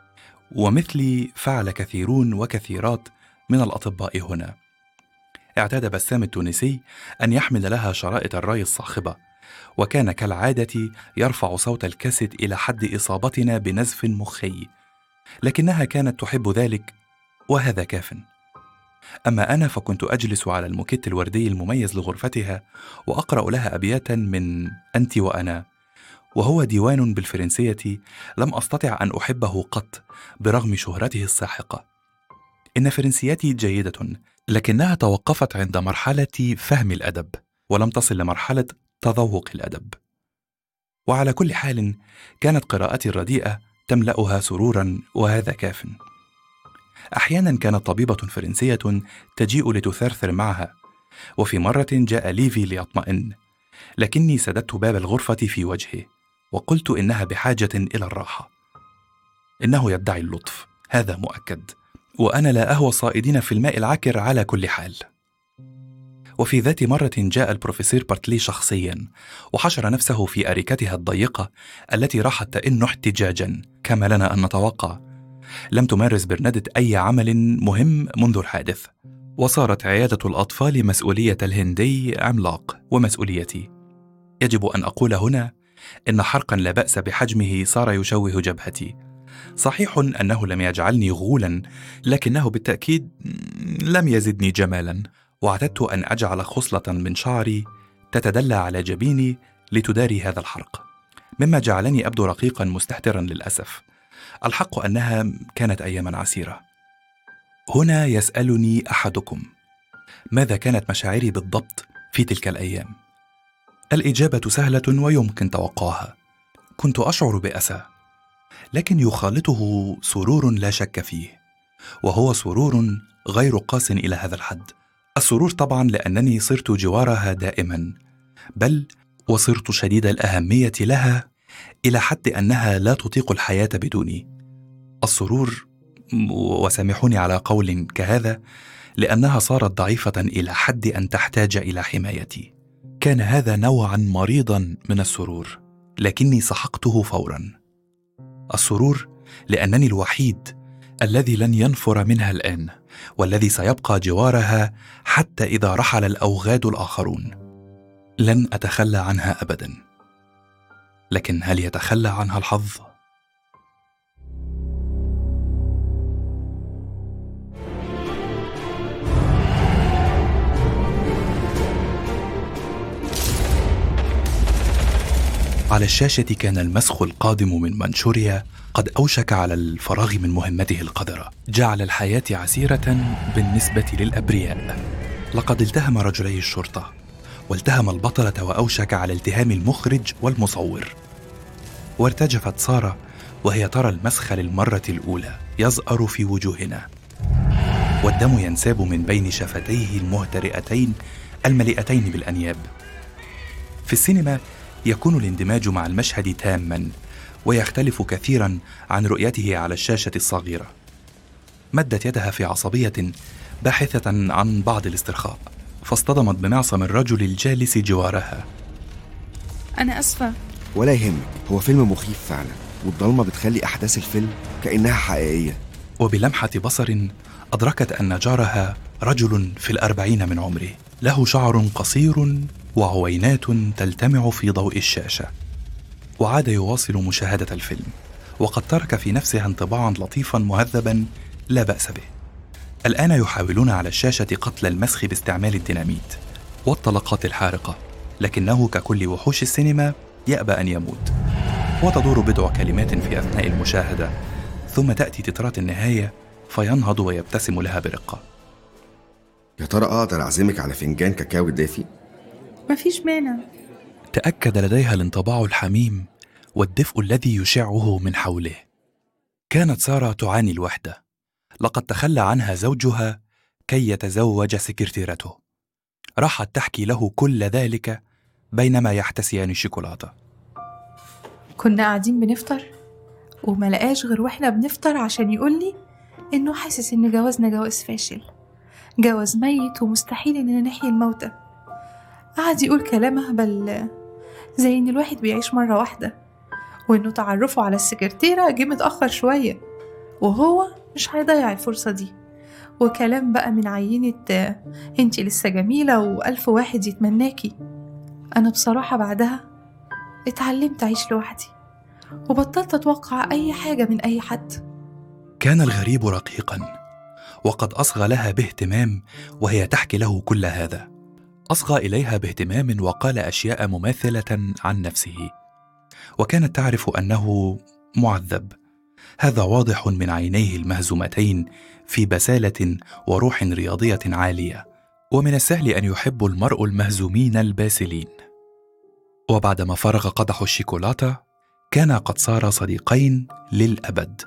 ومثلي فعل كثيرون وكثيرات من الأطباء هنا. اعتاد بسام التونسي أن يحمل لها شرائط الري الصاخبة، وكان كالعادة يرفع صوت الكاسيت إلى حد إصابتنا بنزف مخي، لكنها كانت تحب ذلك وهذا كاف. أما أنا فكنت أجلس على الموكيت الوردي المميز لغرفتها وأقرأ لها أبياتا من أنت وأنا، وهو ديوان بالفرنسية لم أستطع أن أحبه قط برغم شهرته الساحقة. إن فرنسيتي جيدة، لكنها توقفت عند مرحلة فهم الأدب ولم تصل لمرحلة تذوق الأدب. وعلى كل حال كانت قراءتي الرديئة تملأها سرورا وهذا كاف. أحيانا كانت طبيبة فرنسية تجيء لتثرثر معها، وفي مرة جاء ليفي ليطمئن، لكني سددت باب الغرفة في وجهه وقلت إنها بحاجة إلى الراحة. إنه يدعي اللطف، هذا مؤكد، وأنا لا أهوى الصائدين في الماء العكر على كل حال. وفي ذات مرة جاء البروفيسور بارتلي شخصيا وحشر نفسه في أريكتها الضيقة التي راحت تئن احتجاجا كما لنا أن نتوقع. لم تمارس برناديت أي عمل مهم منذ الحادث، وصارت عيادة الأطفال مسؤولية الهندي عملاق ومسؤوليتي. يجب أن أقول هنا إن حرقا لا بأس بحجمه صار يشوه جبهتي. صحيح أنه لم يجعلني غولا، لكنه بالتأكيد لم يزدني جمالا، واعتدت أن أجعل خصلة من شعري تتدلى على جبيني لتداري هذا الحرق، مما جعلني أبدو رقيقا مستهترا للأسف. الحق أنها كانت أياما عسيرة. هنا يسألني أحدكم ماذا كانت مشاعري بالضبط في تلك الأيام؟ الإجابة سهلة ويمكن توقعها. كنت أشعر بأسى، لكن يخالطه سرور لا شك فيه، وهو سرور غير قاس إلى هذا الحد. السرور طبعا لأنني صرت جوارها دائما، بل وصرت شديد الأهمية لها إلى حد أنها لا تطيق الحياة بدوني. السرور، وسامحوني على قول كهذا، لأنها صارت ضعيفة إلى حد أن تحتاج إلى حمايتي. كان هذا نوعا مريضا من السرور، لكني سحقته فورا. السرور لأنني الوحيد الذي لن ينفر منها الآن، والذي سيبقى جوارها حتى إذا رحل الأوغاد الآخرون. لن أتخلى عنها أبدا، لكن هل يتخلى عنها الحظ؟ على الشاشة كان المسخ القادم من منشوريا قد أوشك على الفراغ من مهمته القذرة. جعل الحياة عسيرة بالنسبة للأبرياء. لقد التهم رجلي الشرطة، والتهم البطلة، وأوشك على التهام المخرج والمصور. وارتجفت سارة وهي ترى المسخ للمرة الأولى يزأر في وجوهنا، والدم ينساب من بين شفتيه المهترئتين المليئتين بالأنياب. في السينما يكون الاندماج مع المشهد تاماً، ويختلف كثيراً عن رؤيته على الشاشة الصغيرة. مدت يدها في عصبية باحثة عن بعض الاسترخاء، فاصطدمت بمعصم الرجل الجالس جوارها. أنا أسفة. ولا يهمك، هو فيلم مخيف فعلا. والضلمة بتخلي أحداث الفيلم كأنها حقيقية. وبلمحة بصر أدركت أن جارها رجل في 40 من عمره، له شعر قصير وعوينات تلتمع في ضوء الشاشة. وعاد يواصل مشاهدة الفيلم، وقد ترك في نفسها انطباعا لطيفا مهذبا لا بأس به. الآن يحاولون على الشاشة قتل المسخ باستعمال الديناميت والطلقات الحارقة، لكنه ككل وحوش السينما يأبى أن يموت. وتدور بضع كلمات في أثناء المشاهدة، ثم تأتي تترات النهاية فينهض ويبتسم لها برقة. يا ترى أقدر أعزمك على فنجان كاكاو دافي؟ مفيش مانع. تأكد لديها الانطباع الحميم والدفء الذي يشعه من حوله. كانت سارة تعاني الوحدة، لقد تخلى عنها زوجها كي يتزوج سكرتيرته. راحت تحكي له كل ذلك بينما يحتسيان الشوكولاتة. كنا قاعدين بنفطر وما لقاش غير واحنا بنفطر عشان يقولي إنه حاسس إن جوازنا جواز فاشل، جواز ميت ومستحيل إننا نحيي الموتى. قعد يقول كلام أهبل زي إن الواحد بيعيش مرة واحدة، وإنه تعرفه على السكرتيرة جه متأخر شوية وهو مش هيضيع الفرصة دي، وكلام بقى من عينة انتي لسه جميلة وألف واحد يتمناكي. أنا بصراحة بعدها اتعلمت أعيش لوحدي وبطلت أتوقع أي حاجة من أي حد. كان الغريب رقيقا، وقد أصغى لها باهتمام وهي تحكي له كل هذا. أصغى إليها باهتمام وقال أشياء مماثلة عن نفسه، وكانت تعرف أنه معذب. هذا واضح من عينيه المهزومتين في بسالة وروح رياضية عالية، ومن السهل أن يحب المرء المهزومين الباسلين. وبعدما فرغ قدح الشوكولاتة كانا قد صارا صديقين للأبد.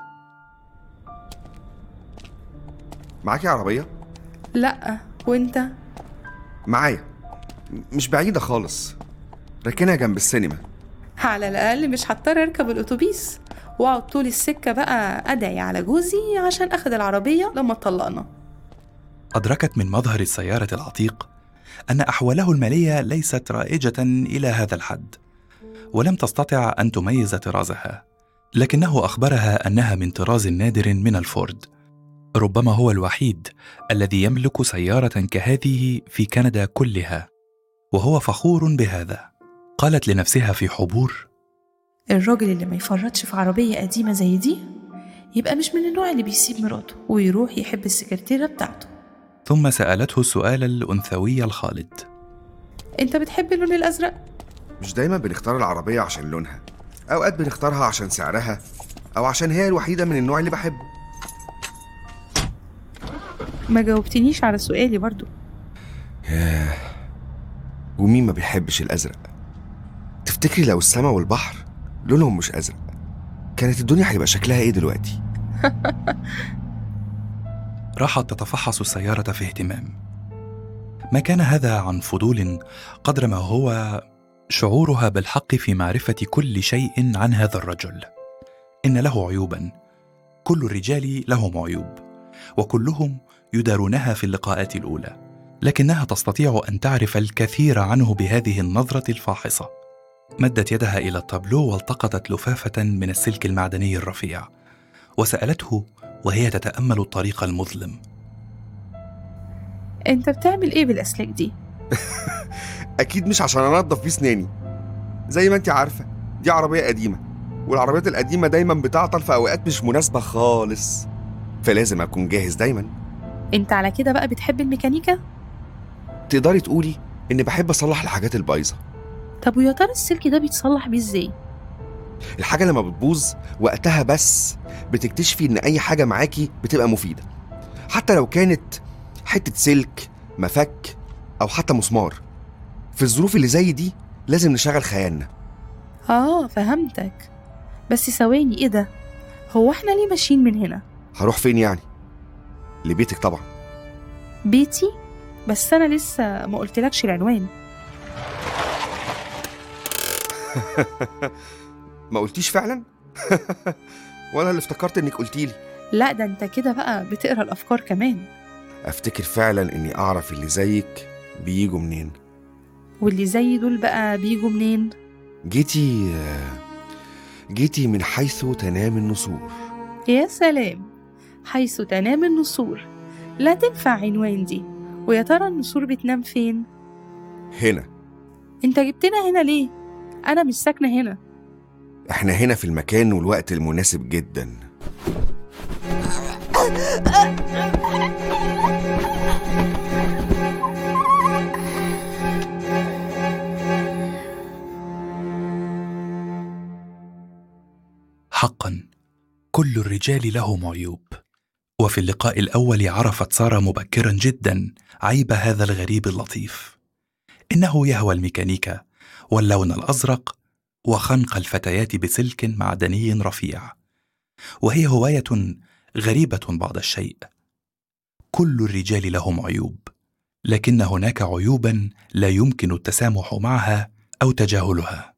معاكي عربية؟ لأ، وانت؟ معايا، مش بعيدة خالص، ركنها جنب السينما. على الأقل مش هضطر أركب الأتوبيس وأقعد طول السكة بقى أدعي على جوزي عشان أخذ العربية لما طلقنا. أدركت من مظهر السيارة العتيق أن أحواله المالية ليست رائجة إلى هذا الحد، ولم تستطع أن تميز طرازها، لكنه أخبرها أنها من طراز نادر من الفورد، ربما هو الوحيد الذي يملك سيارة كهذه في كندا كلها، وهو فخور بهذا. قالت لنفسها في حبور: الراجل اللي ما يفرطش في عربية قديمة زي دي يبقى مش من النوع اللي بيسيب مراته ويروح يحب السكرتيرة بتاعته. ثم سألته السؤال الأنثوي الخالد: أنت بتحب اللون الأزرق؟ مش دايما بنختار العربية عشان لونها، أوقات بنختارها عشان سعرها أو عشان هي الوحيدة من النوع اللي بحبه. ما جاوبتنيش على سؤالي برضو. ومين ما بيحبش الأزرق؟ تفتكري لو السماء والبحر لونهم مش أزرق كانت الدنيا هيبقى شكلها إيه دلوقتي؟ راحت تتفحص السيارة في اهتمام. ما كان هذا عن فضول قدر ما هو شعورها بالحق في معرفة كل شيء عن هذا الرجل. إن له عيوبا، كل الرجال لهم عيوب، وكلهم يدارونها في اللقاءات الأولى، لكنها تستطيع أن تعرف الكثير عنه بهذه النظرة الفاحصة. مدت يدها إلى التابلو والتقطت لفافة من السلك المعدني الرفيع، وسألته وهي تتأمل الطريق المظلم: أنت بتعمل إيه بالأسلاك دي؟ أكيد مش عشان أنظف بيه سناني. زي ما أنت عارفة دي عربية قديمة، والعربيات القديمة دايما بتعطل في أوقات مش مناسبة خالص، فلازم أكون جاهز دايما. أنت على كده بقى بتحب الميكانيكا؟ تقدري تقولي إني بحب أصلح الحاجات البايظة. طب ويا ترى السلك ده بيتصلح بيه إزاي؟ الحاجة لما بتبوظ وقتها بس بتكتشفي إن أي حاجة معاكي بتبقى مفيدة، حتى لو كانت حتة سلك، مفك، أو حتى مسمار. في الظروف اللي زي دي لازم نشغل خيالنا. فهمتك. بس ثواني، إيه ده؟ هو إحنا ليه ماشيين من هنا؟ هروح فين يعني؟ لبيتك طبعا. بيتي؟ بس أنا لسه ما قلتلكش العنوان. ما قلتيش فعلا؟ ولا اللي افتكرت إنك قلتيلي. لا، ده أنت كده بقى بتقرأ الأفكار كمان. أفتكر فعلا إني أعرف اللي زيك بييجوا منين. واللي زي دول بقى بيجوا منين؟ جيتي من حيث تنام النسور. يا سلام، حيث تنام النسور، لا تنفع عنوان دي. ويا ترى النسور بتنام فين؟ هنا. انت جبتنا هنا ليه؟ انا مش ساكنة هنا. احنا هنا في المكان والوقت المناسب جدا. حقا كل الرجال لهم عيوب، وفي اللقاء الأول عرفت سارة مبكرا جدا عيب هذا الغريب اللطيف. إنه يهوى الميكانيكا واللون الأزرق وخنق الفتيات بسلك معدني رفيع، وهي هواية غريبة بعض الشيء. كل الرجال لهم عيوب، لكن هناك عيوبا لا يمكن التسامح معها أو تجاهلها.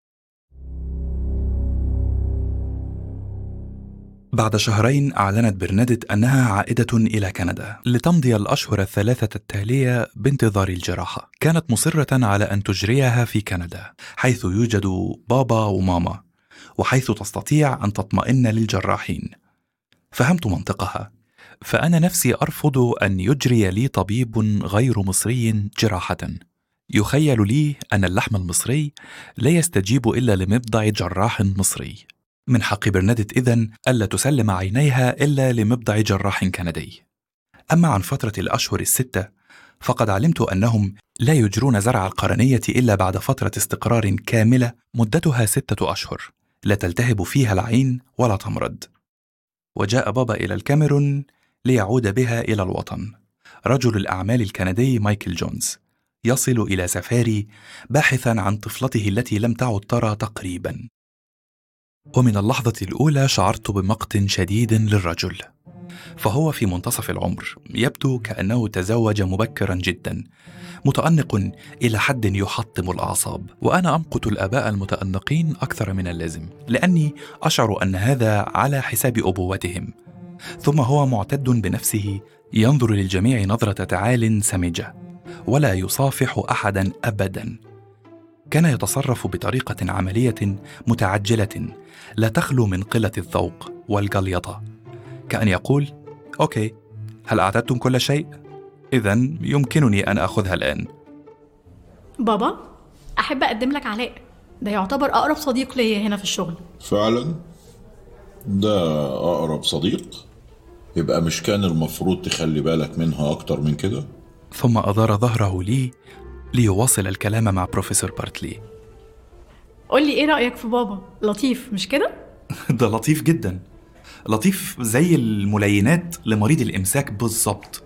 بعد شهرين أعلنت برناديت أنها عائدة إلى كندا لتمضي الأشهر الثلاثة التالية بانتظار الجراحة. كانت مصرة على أن تجريها في كندا، حيث يوجد بابا وماما، وحيث تستطيع أن تطمئن للجراحين. فهمت منطقها، فأنا نفسي أرفض أن يجري لي طبيب غير مصري جراحة. يخيل لي أن اللحم المصري لا يستجيب إلا لمبضع جراح مصري. من حق برناديت إذن ألا تسلم عينيها إلا لمبضع جراح كندي. أما عن فترة الأشهر الستة فقد علمت أنهم لا يجرون زرع القرنية إلا بعد فترة استقرار كاملة مدتها 6 أشهر لا تلتهب فيها العين ولا تمرض. وجاء بابا إلى الكاميرون ليعود بها إلى الوطن. رجل الأعمال الكندي مايكل جونز يصل إلى سفاري باحثا عن طفلته التي لم تعد ترى تقريبا. ومن اللحظة الأولى شعرت بمقت شديد للرجل، فهو في منتصف العمر، يبدو كأنه تزوج مبكرا جدا، متأنق إلى حد يحطم الأعصاب. وأنا أمقت الآباء المتأنقين أكثر من اللازم، لأني أشعر أن هذا على حساب أبوتهم. ثم هو معتد بنفسه، ينظر للجميع نظرة تعال سمجة، ولا يصافح أحدا أبدا. كان يتصرف بطريقة عملية متعجلة لا تخلو من قلة الذوق والجليطة، كأن يقول: أوكي، هل أعددتم كل شيء؟ إذن يمكنني أن أخذها الآن. بابا، أحب أقدم لك علاء، ده يعتبر أقرب صديق ليا هنا في الشغل. فعلا؟ ده أقرب صديق؟ يبقى مش كان المفروض تخلي بالك منها أكتر من كده؟ ثم أدار ظهره لي ليواصل الكلام مع بروفيسور بارتلي. قولي إيه رأيك في بابا؟ لطيف مش كده؟ ده لطيف جدا، لطيف زي الملينات لمريض الإمساك بالظبط.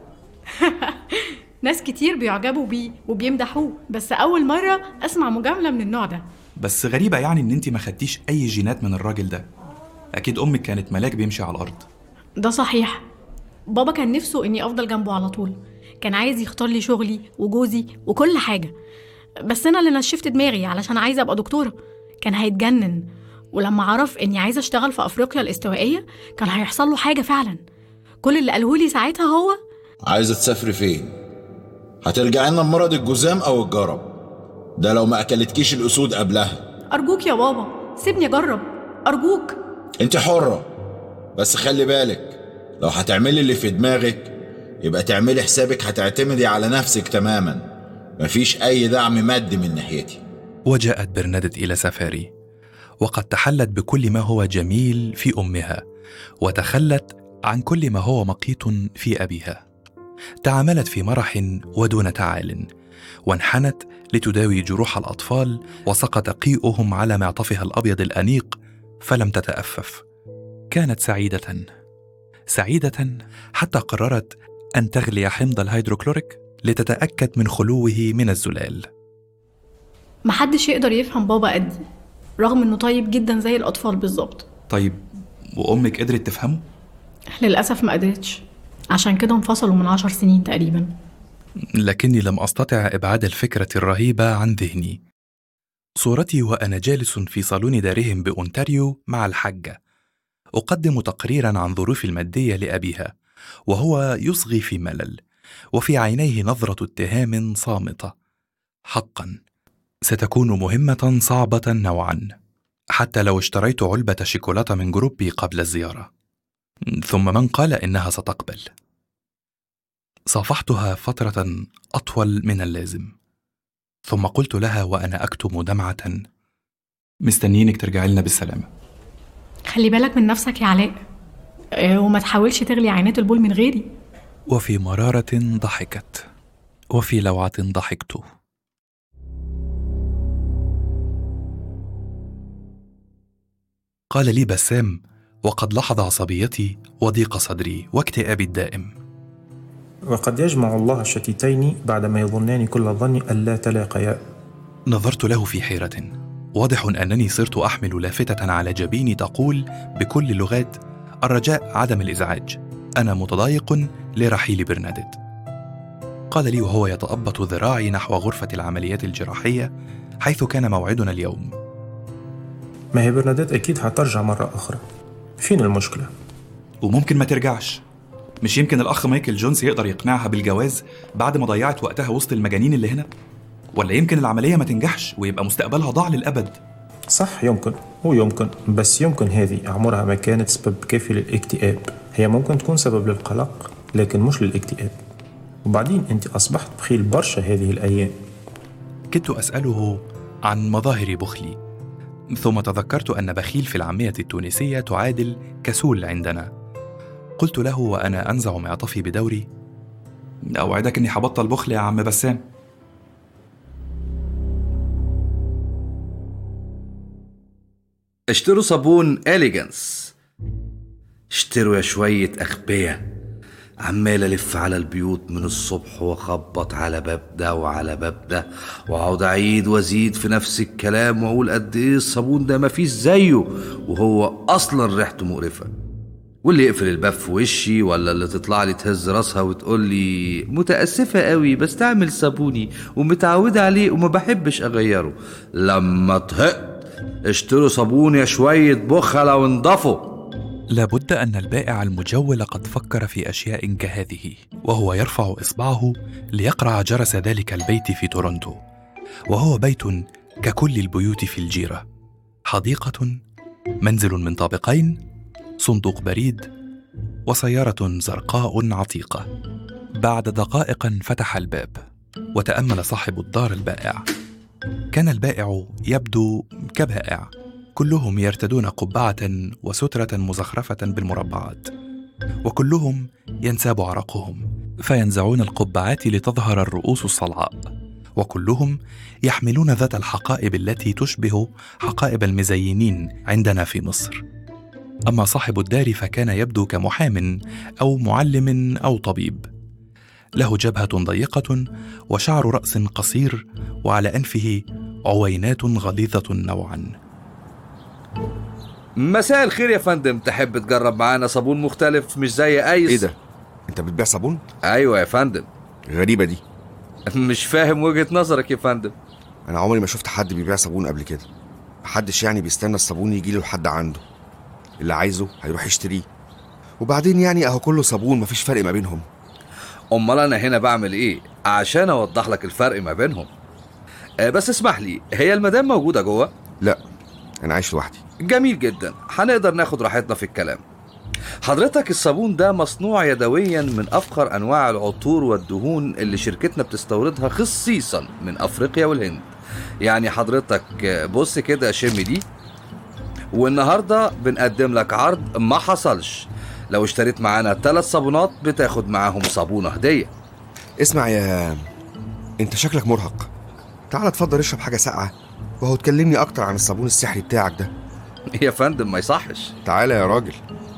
ناس كتير بيعجبوا بيه وبيمدحوه، بس أول مرة أسمع مجاملة من النوع ده. بس غريبة يعني إن أنتي ما خدتيش أي جينات من الراجل ده. أكيد أمك كانت ملاك بيمشي على الأرض. ده صحيح، بابا كان نفسه إني أفضل جنبه على طول، كان عايز يختار لي شغلي وجوزي وكل حاجة، بس أنا اللي نشفت دماغي علشان عايزة أبقى دكتورة. كان هيتجنن، ولما عرف إني عايزة أشتغل في أفريقيا الاستوائية كان هيحصل له حاجة فعلا. كل اللي قاله لي ساعتها هو: عايزة تسافري فين؟ هترجعي لنا بمرض الجذام أو الجرب، ده لو ما أكلتكيش الأسود قبلها. أرجوك يا بابا سيبني أجرب، أرجوك. أنت حرة، بس خلي بالك لو هتعملي اللي في دماغك يبقى تعملي حسابك هتعتمدي على نفسك تماما، مفيش أي دعم مادي من ناحيتي. وجاءت برناديت إلى سفاري، وقد تحلت بكل ما هو جميل في أمها، وتخلت عن كل ما هو مقيت في أبيها. تعاملت في مرح ودون تعال، وانحنت لتداوي جروح الأطفال، وسقط قيئهم على معطفها الأبيض الأنيق فلم تتأفف. كانت سعيدة حتى قررت أن تغلي حمض الهيدروكلوريك لتتأكد من خلوه من الزلال. محدش يقدر يفهم بابا قدي، رغم أنه طيب جدا زي الأطفال بالظبط. طيب وأمك قدرت تفهمه؟ للأسف ما قدرتش، عشان كده انفصلوا من 10 سنين تقريبا. لكني لم أستطع إبعاد الفكرة الرهيبة عن ذهني. صورتي وأنا جالس في صالون دارهم بأونتاريو مع الحجة، أقدم تقريرا عن ظروف المادية لأبيها، وهو يصغي في ملل، وفي عينيه نظرة اتهام صامتة. حقا ستكون مهمة صعبة نوعا. حتى لو اشتريت علبة شيكولاتة من جروبي قبل الزيارة. ثم من قال إنها ستقبل؟ صافحتها فترة أطول من اللازم، ثم قلت لها وأنا أكتم دمعة: مستنيينك ترجعي لنا بالسلامة. خلي بالك من نفسك يا علاء، وما تحاولش تغلي عينات البول من غيري. وفي مرارة ضحكت، وفي لوعة ضحكت. قال لي بسام وقد لاحظ عصبيتي وضيق صدري واكتئابي الدائم: وقد يجمع الله الشتيتين بعدما يظنان كل الظن ألا تلاقيا. نظرت له في حيرة. واضح أنني صرت أحمل لافتة على جبيني تقول بكل اللغات: الرجاء عدم الإزعاج، أنا متضايق لرحيل برناديت. قال لي وهو يتأبط ذراعي نحو غرفة العمليات الجراحية حيث كان موعدنا اليوم: ما هي برناديت أكيد هترجع مرة أخرى، فين المشكلة؟ وممكن ما ترجعش. مش يمكن الأخ مايكل جونز يقدر يقنعها بالجواز بعد ما ضيعت وقتها وسط المجانين اللي هنا؟ ولا يمكن العملية ما تنجحش ويبقى مستقبلها ضاع للأبد؟ صح، يمكن ويمكن، بس يمكن هذه عمرها ما كانت سبب كافي للاكتئاب. هي ممكن تكون سبب للقلق لكن مش للاكتئاب. وبعدين أنت أصبحت بخيل برشا هذه الأيام. كدت أسأله عن مظاهر بخلي، ثم تذكرت أن بخيل في العامية التونسية تعادل كسول عندنا. قلت له وأنا أنزع معطفي بدوري: أوعدك أني حبطل بخل يا عم بسام. اشتروا صابون إليجانس، اشتروا يا شوية أغبية. عمال ألف على البيوت من الصبح وأخبط على باب ده وعلى باب ده، وأقعد أعيد وأزيد في نفس الكلام وأقول قد إيه الصابون ده مفيش زيه وهو أصلا ريحته مقرفة. واللي يقفل الباب في وشي ولا اللي تطلع لي تهز راسها وتقول لي متأسفة قوي بستعمل صابوني ومتعودة عليه وما بحبش أغيره. لما طهقت اشتروا صابون يا شوية بخلة وانضفوا. لابد أن البائع المجول قد فكر في أشياء كهذه وهو يرفع إصبعه ليقرع جرس ذلك البيت في تورونتو، وهو بيت ككل البيوت في الجيرة: حديقة، منزل من طابقين، صندوق بريد، وسيارة زرقاء عتيقة. بعد دقائق فتح الباب وتأمل صاحب الدار البائع. كان البائع يبدو كبائع، كلهم يرتدون قبعة وسترة مزخرفة بالمربعات، وكلهم ينساب عرقهم فينزعون القبعات لتظهر الرؤوس الصلعاء، وكلهم يحملون ذات الحقائب التي تشبه حقائب المزينين عندنا في مصر. أما صاحب الدار فكان يبدو كمحام أو معلم أو طبيب، له جبهة ضيقة وشعر رأس قصير، وعلى أنفه عوينات غليظة نوعا. مساء الخير يا فندم، تحب تجرب معانا صابون مختلف مش زي ايس؟ ايه ده؟ انت بتبيع صابون؟ ايوه يا فندم. غريبة دي. مش فاهم وجهة نظرك يا فندم. انا عمري ما شفت حد بيبيع صابون قبل كده. محدش يعني بيستنى الصابون يجيله لحد عنده، اللي عايزه هيروح يشتريه، وبعدين يعني اهو كله صابون مفيش فرق ما بينهم. امال انا هنا بعمل ايه عشان اوضح لك الفرق ما بينهم؟ بس اسمح لي، هي المدام موجودة جوه؟ لا، انا عايش لوحدي. جميل جدا، هنقدر ناخد راحتنا في الكلام. حضرتك الصابون ده مصنوع يدويا من افخر انواع العطور والدهون اللي شركتنا بتستوردها خصيصا من افريقيا والهند. يعني حضرتك بص كده، شم دي، والنهارده بنقدم لك عرض ما حصلش. لو اشتريت معانا 3 صابونات بتاخد معاهم صابونة هدية. اسمع يا انت شكلك مرهق، تعال اتفضل اشرب حاجة ساقعة وهو تكلمني اكتر عن الصابون السحري بتاعك ده. يا فندم ما يصحش. تعال يا راجل.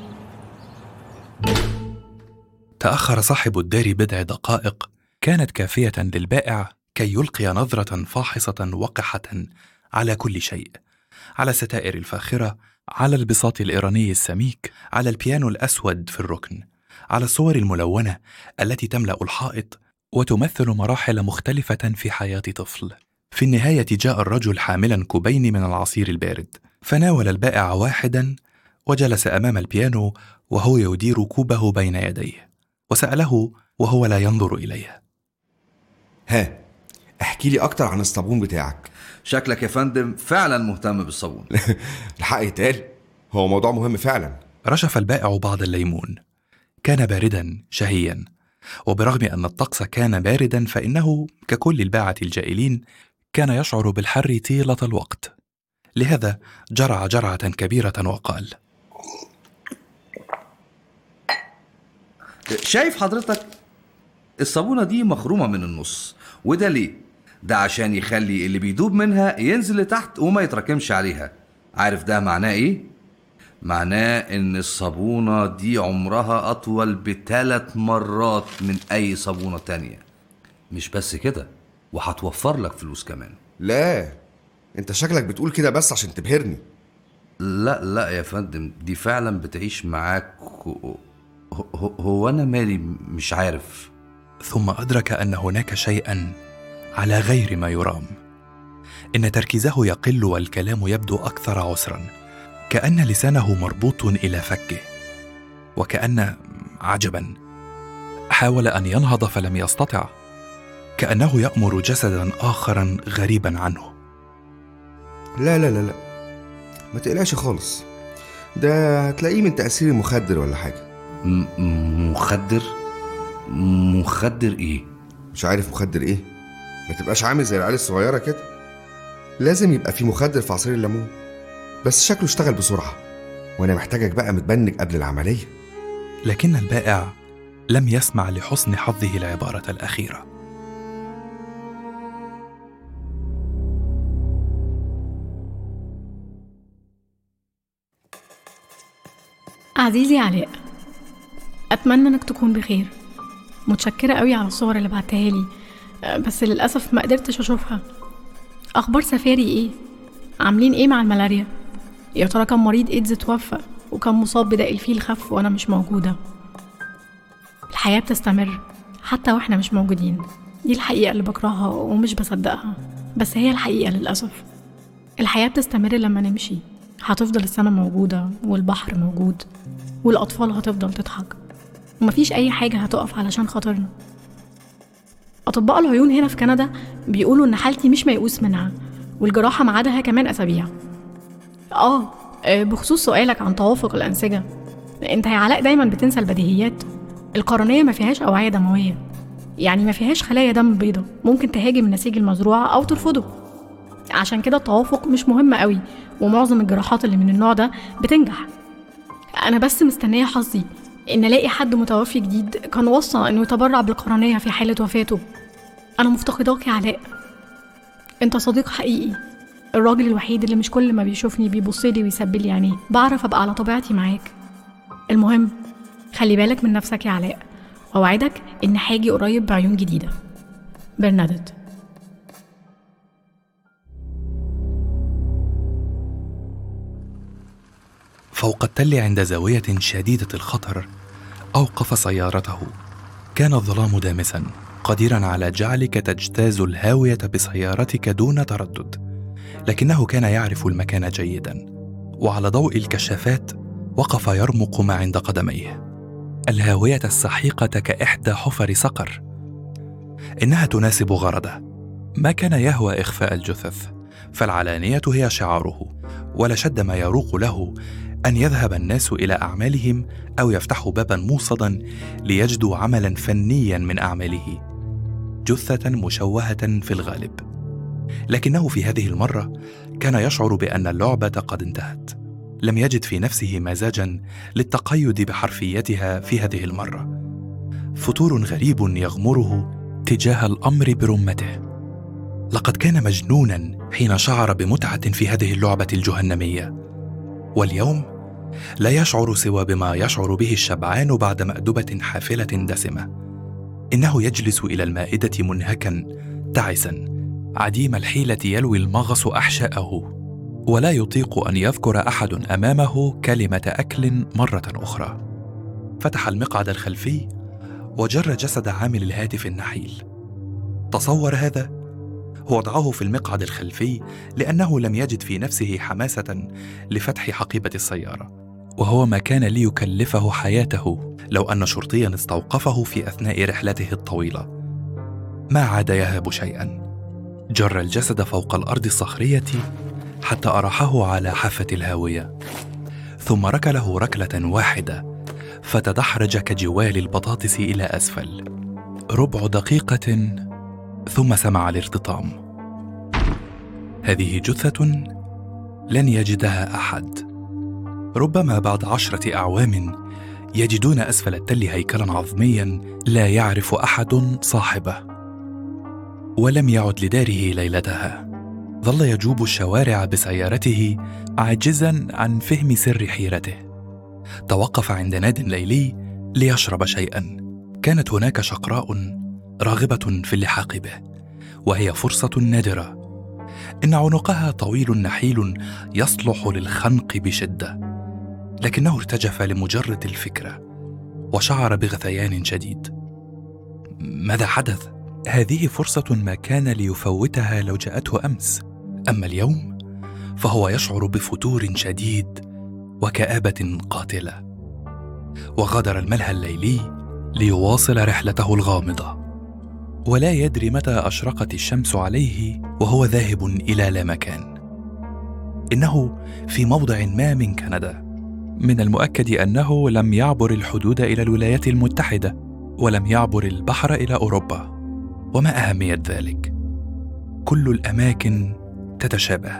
تأخر صاحب الدار بضع دقائق كانت كافية للبائع كي يلقي نظرة فاحصة وقحة على كل شيء، على الستائر الفاخرة، على البساط الإيراني السميك، على البيانو الأسود في الركن، على الصور الملونة التي تملأ الحائط وتمثل مراحل مختلفة في حياة طفل. في النهاية جاء الرجل حاملا كوبين من العصير البارد، فناول البائع واحدا وجلس أمام البيانو وهو يدير كوبه بين يديه، وسأله وهو لا ينظر إليه: ها، احكي تحكي لي أكتر عن الصابون بتاعك. شكلك يا فندم فعلا مهتم بالصابون. الحق يتقال، هو موضوع مهم فعلا. رشف البائع بعض الليمون. كان باردا شهيا، وبرغم أن الطقس كان باردا فإنه ككل الباعة الجائلين كان يشعر بالحر طيلة الوقت. لهذا جرع جرعة كبيرة وقال: شايف حضرتك الصابونة دي مخرومة من النص، وده ليه؟ ده عشان يخلي اللي بيدوب منها ينزل لتحت وما يتراكمش عليها. عارف ده معناه ايه؟ معناه ان الصابونة دي عمرها اطول ب3 مرات من اي صابونة تانية. مش بس كده، وهتوفر لك فلوس كمان. لا، انت شكلك بتقول كده بس عشان تبهرني. لا يا فندم، دي فعلا بتعيش معاك. هو انا مالي مش عارف. ثم أدرك أن هناك شيئا على غير ما يرام، إن تركيزه يقل والكلام يبدو أكثر عسرا، كأن لسانه مربوط إلى فكه، وكأن عجبا حاول أن ينهض فلم يستطع، كأنه يأمر جسدا آخرا غريبا عنه. لا لا لا لا، ما تقلقش خالص، ده هتلاقيه من تأثير المخدر ولا حاجة. مخدر ايه؟ مش عارف مخدر ايه؟ ما تبقاش عامل زي العيال الصغيرة كده. لازم يبقى في مخدر في عصير الليمون، بس شكله اشتغل بسرعة، وانا محتاجك بقى متبنج قبل العملية. لكن البائع لم يسمع لحسن حظه العبارة الأخيرة. عزيزي علاء، أتمنى أنك تكون بخير. متشكرة قوي على الصور اللي بعتها لي، بس للأسف ما قدرتش أشوفها. أخبار سفاري إيه؟ عاملين إيه مع الملاريا؟ يا ترى كم مريض إيدز توفى وكم مصاب بداء الفيل خف وأنا مش موجودة؟ الحياة بتستمر حتى وإحنا مش موجودين. دي الحقيقة اللي بكرهها ومش بصدقها، بس هي الحقيقة للأسف. الحياة بتستمر لما نمشي. هتفضل السماء موجودة والبحر موجود والأطفال هتفضل تضحك، ومفيش أي حاجة هتقف علشان خاطرنا. أطباء العيون هنا في كندا بيقولوا إن حالتي مش ميؤوس منها، والجراحة ميعادها كمان أسابيع. بخصوص سؤالك عن توافق الأنسجة، أنت يا علاء دايما بتنسى البديهيات. القرنية ما فيهاش أوعية دموية، يعني ما فيهاش خلايا دم بيضة ممكن تهاجم النسيج المزروعة أو ترفضه. عشان كده التوافق مش مهم قوي، ومعظم الجراحات اللي من النوع ده بتنجح. أنا بس مستنية حظي إن ألاقي حد متوفي جديد كان وصى إنه يتبرع بالقرنية في حالة وفاته. أنا مفتقداك يا علاء، أنت صديق حقيقي، الراجل الوحيد اللي مش كل ما بيشوفني بيبصلي ويسبلي عينيه. بعرف أبقى على طبيعتي معاك. المهم خلي بالك من نفسك يا علاء، وأوعدك إن هاجي قريب بعيون جديدة. برنادت. فوق التل عند زاوية شديدة الخطر أوقف سيارته. كان الظلام دامسا قديرا على جعلك تجتاز الهاوية بسيارتك دون تردد، لكنه كان يعرف المكان جيدا، وعلى ضوء الكشافات وقف يرمق ما عند قدميه. الهاوية السحيقة كإحدى حفر صقر، إنها تناسب غرضه. ما كان يهوى إخفاء الجثث، فالعلانية هي شعاره، ولشد ما يروق له أن يذهب الناس إلى أعمالهم أو يفتحوا بابا موصدا ليجدوا عملا فنيا من أعماله، جثة مشوهة في الغالب. لكنه في هذه المرة كان يشعر بأن اللعبة قد انتهت. لم يجد في نفسه مزاجا للتقيد بحرفيتها في هذه المرة. فتور غريب يغمره تجاه الأمر برمته. لقد كان مجنونا حين شعر بمتعة في هذه اللعبة الجهنمية، واليوم لا يشعر سوى بما يشعر به الشبعان بعد مأدبة حافلة دسمة. إنه يجلس إلى المائدة منهكا تعسا، عديم الحيلة يلوي المغص أحشاءه، ولا يطيق أن يذكر أحد أمامه كلمة أكل مرة أخرى. فتح المقعد الخلفي وجر جسد عامل الهاتف النحيل. تصور هذا، وضعه في المقعد الخلفي لأنه لم يجد في نفسه حماسة لفتح حقيبة السيارة، وهو ما كان ليكلفه حياته لو أن شرطيا استوقفه في أثناء رحلته الطويلة. ما عاد يهاب شيئا. جر الجسد فوق الأرض الصخرية حتى أراحه على حافة الهاوية، ثم ركله ركلة واحدة فتدحرج كجوال البطاطس إلى أسفل. ربع دقيقة ثم سمع الارتطام. هذه جثة لن يجدها أحد. ربما بعد 10 أعوام يجدون أسفل التل هيكلاً عظمياً لا يعرف أحد صاحبه. ولم يعد لداره ليلتها. ظل يجوب الشوارع بسيارته عاجزاً عن فهم سر حيرته. توقف عند ناد ليلي ليشرب شيئاً. كانت هناك شقراء راغبة في اللحاق به، وهي فرصة نادرة. إن عنقها طويل نحيل يصلح للخنق بشدة، لكنه ارتجف لمجرد الفكرة وشعر بغثيان شديد. ماذا حدث؟ هذه فرصة ما كان ليفوتها لو جاءته أمس، أما اليوم فهو يشعر بفتور شديد وكآبة قاتلة. وغادر الملهى الليلي ليواصل رحلته الغامضة، ولا يدري متى أشرقت الشمس عليه وهو ذاهب إلى لا مكان. إنه في موضع ما من كندا. من المؤكد أنه لم يعبر الحدود إلى الولايات المتحدة، ولم يعبر البحر إلى أوروبا. وما أهمية ذلك؟ كل الأماكن تتشابه.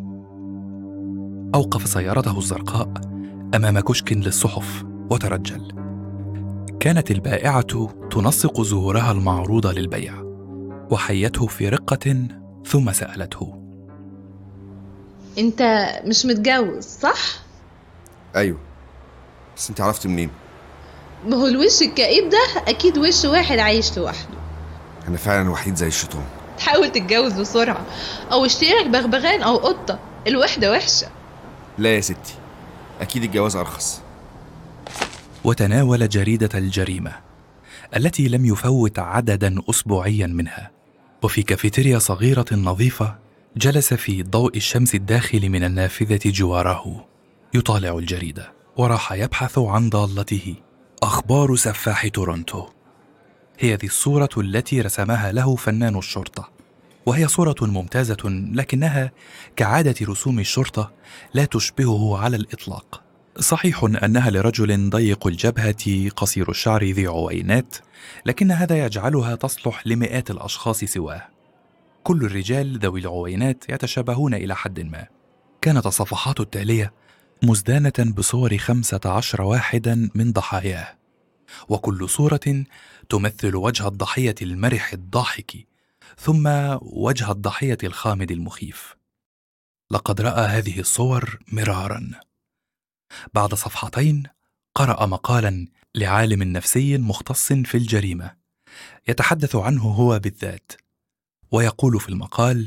أوقف سيارته الزرقاء أمام كشك للصحف وترجل. كانت البائعة تنسق زهورها المعروضة للبيع، وحيته في رقة ثم سألته: انت مش متجوز صح؟ ايوه، بس انت عرفت منين؟ ما هو الوش الكئيب ده اكيد وش واحد عايش لوحده. انا فعلا وحيد زي الشيطان. تحاول تتجوز بسرعة او اشتري لك بغبغان او قطة، الوحدة وحشة. لا يا ستي، اكيد الجواز ارخص. وتناول جريدة الجريمة التي لم يفوت عددا أسبوعيا منها. وفي كافيتيريا صغيرة نظيفة جلس في ضوء الشمس الداخل من النافذة جواره يطالع الجريدة، وراح يبحث عن ضالته: أخبار سفاح تورونتو. هي ذي الصورة التي رسمها له فنان الشرطة، وهي صورة ممتازة، لكنها كعادة رسوم الشرطة لا تشبهه على الإطلاق. صحيح أنها لرجل ضيق الجبهة قصير الشعر ذي عوينات، لكن هذا يجعلها تصلح لمئات الأشخاص سواه. كل الرجال ذوي العوينات يتشابهون إلى حد ما. كانت الصفحات التالية مزدانة بصور 15 واحدا من ضحاياه، وكل صورة تمثل وجه الضحية المرح الضاحك ثم وجه الضحية الخامد المخيف. لقد رأى هذه الصور مراراً. بعد صفحتين قرأ مقالاً لعالم نفسي مختص في الجريمة يتحدث عنه هو بالذات، ويقول في المقال: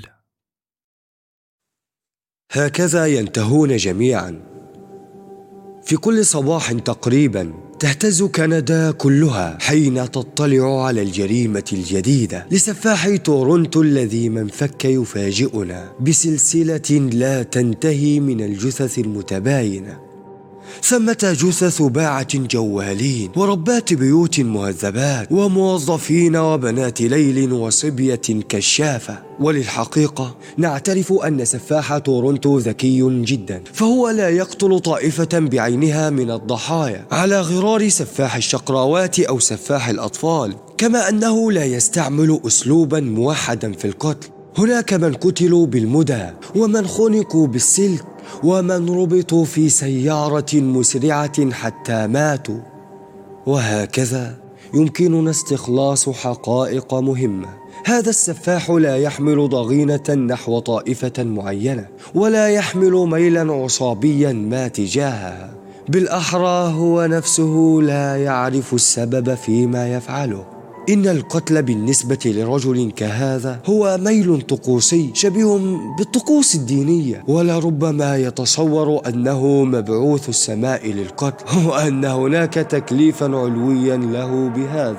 هكذا ينتهون جميعاً. في كل صباح تقريباً تهتز كندا كلها حين تطلع على الجريمة الجديدة لسفاح تورونتو الذي من فك يفاجئنا بسلسلة لا تنتهي من الجثث المتباينة. ثمة جثث باعة جوالين وربات بيوت مهذبات وموظفين وبنات ليل وصبية كشافة. وللحقيقة نعترف أن سفاح تورونتو ذكي جدا، فهو لا يقتل طائفة بعينها من الضحايا على غرار سفاح الشقراوات أو سفاح الأطفال، كما أنه لا يستعمل أسلوبا موحدا في القتل. هناك من قتلوا بالمدى، ومن خنقوا بالسلك، ومن ربطوا في سيارة مسرعة حتى ماتوا. وهكذا يمكننا استخلاص حقائق مهمة. هذا السفاح لا يحمل ضغينة نحو طائفة معينة، ولا يحمل ميلا عصابيا ما تجاهها. بالأحرى هو نفسه لا يعرف السبب فيما يفعله. إن القتل بالنسبة لرجل كهذا هو ميل طقوسي شبيه بالطقوس الدينية، ولربما يتصور أنه مبعوث السماء للقتل، وأن هناك تكليفا علويا له بهذا.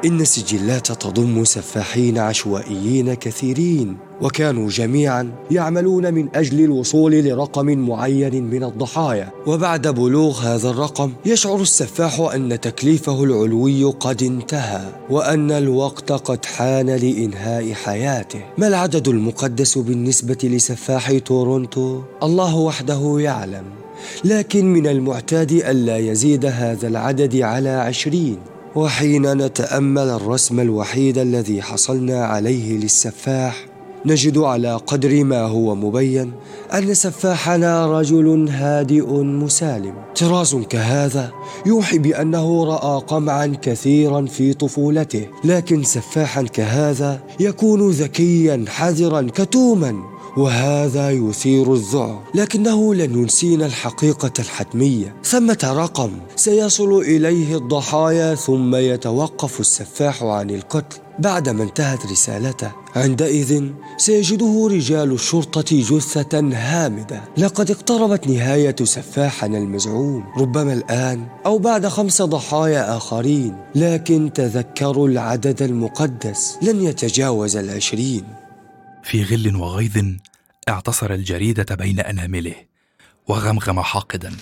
إن السجلات تضم سفاحين عشوائيين كثيرين، وكانوا جميعا يعملون من أجل الوصول لرقم معين من الضحايا. وبعد بلوغ هذا الرقم يشعر السفاح أن تكليفه العلوي قد انتهى، وأن الوقت قد حان لإنهاء حياته. ما العدد المقدس بالنسبة لسفاح تورونتو؟ الله وحده يعلم، لكن من المعتاد ألا يزيد هذا العدد على 20. وحين نتأمل الرسم الوحيد الذي حصلنا عليه للسفاح نجد على قدر ما هو مبين أن سفاحنا رجل هادئ مسالم. طراز كهذا يوحي بأنه رأى قمعا كثيرا في طفولته، لكن سفاحا كهذا يكون ذكيا حذرا كتوما، وهذا يثير الذعر. لكنه لن ينسينا الحقيقة الحتمية، ثمة رقم سيصل إليه الضحايا ثم يتوقف السفاح عن القتل بعدما انتهت رسالته. عندئذ سيجده رجال الشرطة جثة هامدة. لقد اقتربت نهاية سفاحنا المزعوم، ربما الآن أو بعد 5 ضحايا آخرين، لكن تذكروا العدد المقدس لن يتجاوز 20. في غل وغيظ اعتصر الجريدة بين أنامله وغمغم حاقدا.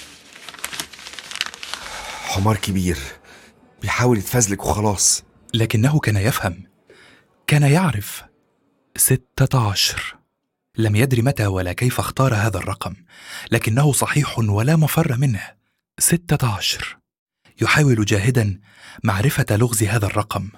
حمار كبير بيحاول يتفزلك وخلاص. لكنه كان يفهم، كان يعرف. 16. لم يدري متى ولا كيف اختار هذا الرقم، لكنه صحيح ولا مفر منه. 16. يحاول جاهدا معرفة لغز هذا الرقم.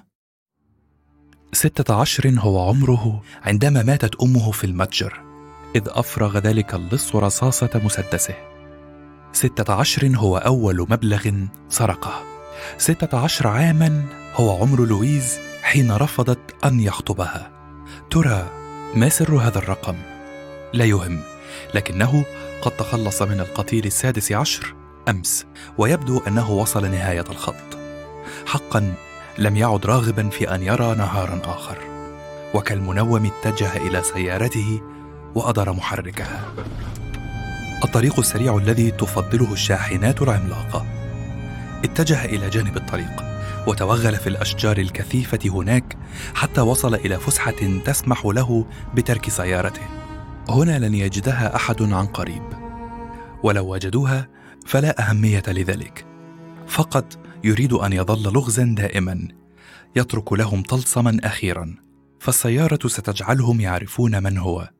16 هو عمره عندما ماتت أمه في المتجر، إذ أفرغ ذلك اللص رصاصة مسدسه. 16 هو أول مبلغ سرقه. 16 عاما هو عمر لويز حين رفضت أن يخطبها. ترى ما سر هذا الرقم؟ لا يهم، لكنه قد تخلص من القتيل 16 أمس، ويبدو أنه وصل نهاية الخط. حقا لم يعد راغبا في أن يرى نهارا آخر، وكالمنوم اتجه إلى سيارته وأدار محركها. الطريق السريع الذي تفضله الشاحنات العملاقة. اتجه إلى جانب الطريق وتوغل في الأشجار الكثيفة هناك حتى وصل إلى فسحة تسمح له بترك سيارته. هنا لن يجدها أحد عن قريب، ولو وجدوها فلا أهمية لذلك، فقط يريد أن يظل لغزا دائما يترك لهم طلسما أخيرا، فالسيارة ستجعلهم يعرفون من هو.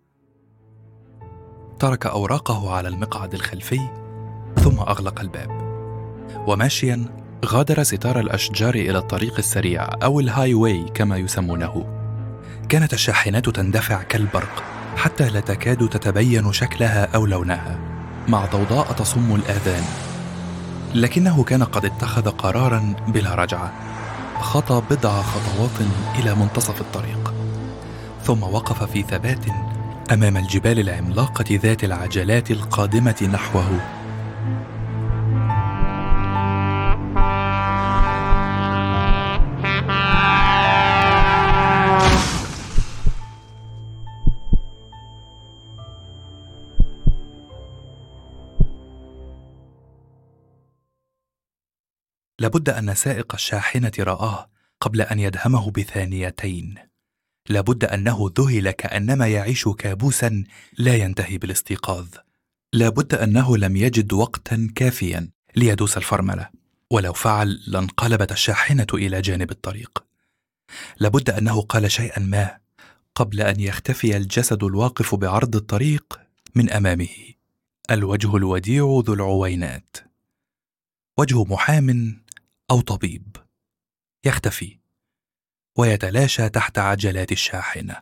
ترك أوراقه على المقعد الخلفي ثم أغلق الباب، وماشيا غادر ستار الأشجار إلى الطريق السريع أو الهاي واي كما يسمونه. كانت الشاحنات تندفع كالبرق حتى لا تكاد تتبين شكلها أو لونها، مع ضوضاء تصم الآذان. لكنه كان قد اتخذ قرارا بلا رجعة. خطى بضع خطوات إلى منتصف الطريق، ثم وقف في ثبات أمام الجبال العملاقة ذات العجلات القادمة نحوه. لابد أن سائق الشاحنة رآه قبل أن يدهمه بثانيتين. لابد أنه ذهل كأنما يعيش كابوسا لا ينتهي بالاستيقاظ. لابد أنه لم يجد وقتا كافيا ليدوس الفرملة، ولو فعل لانقلبت الشاحنة إلى جانب الطريق. لابد أنه قال شيئا ما قبل أن يختفي الجسد الواقف بعرض الطريق من أمامه، الوجه الوديع ذو العوينات، وجه محام أو طبيب، يختفي ويتلاشى تحت عجلات الشاحنة.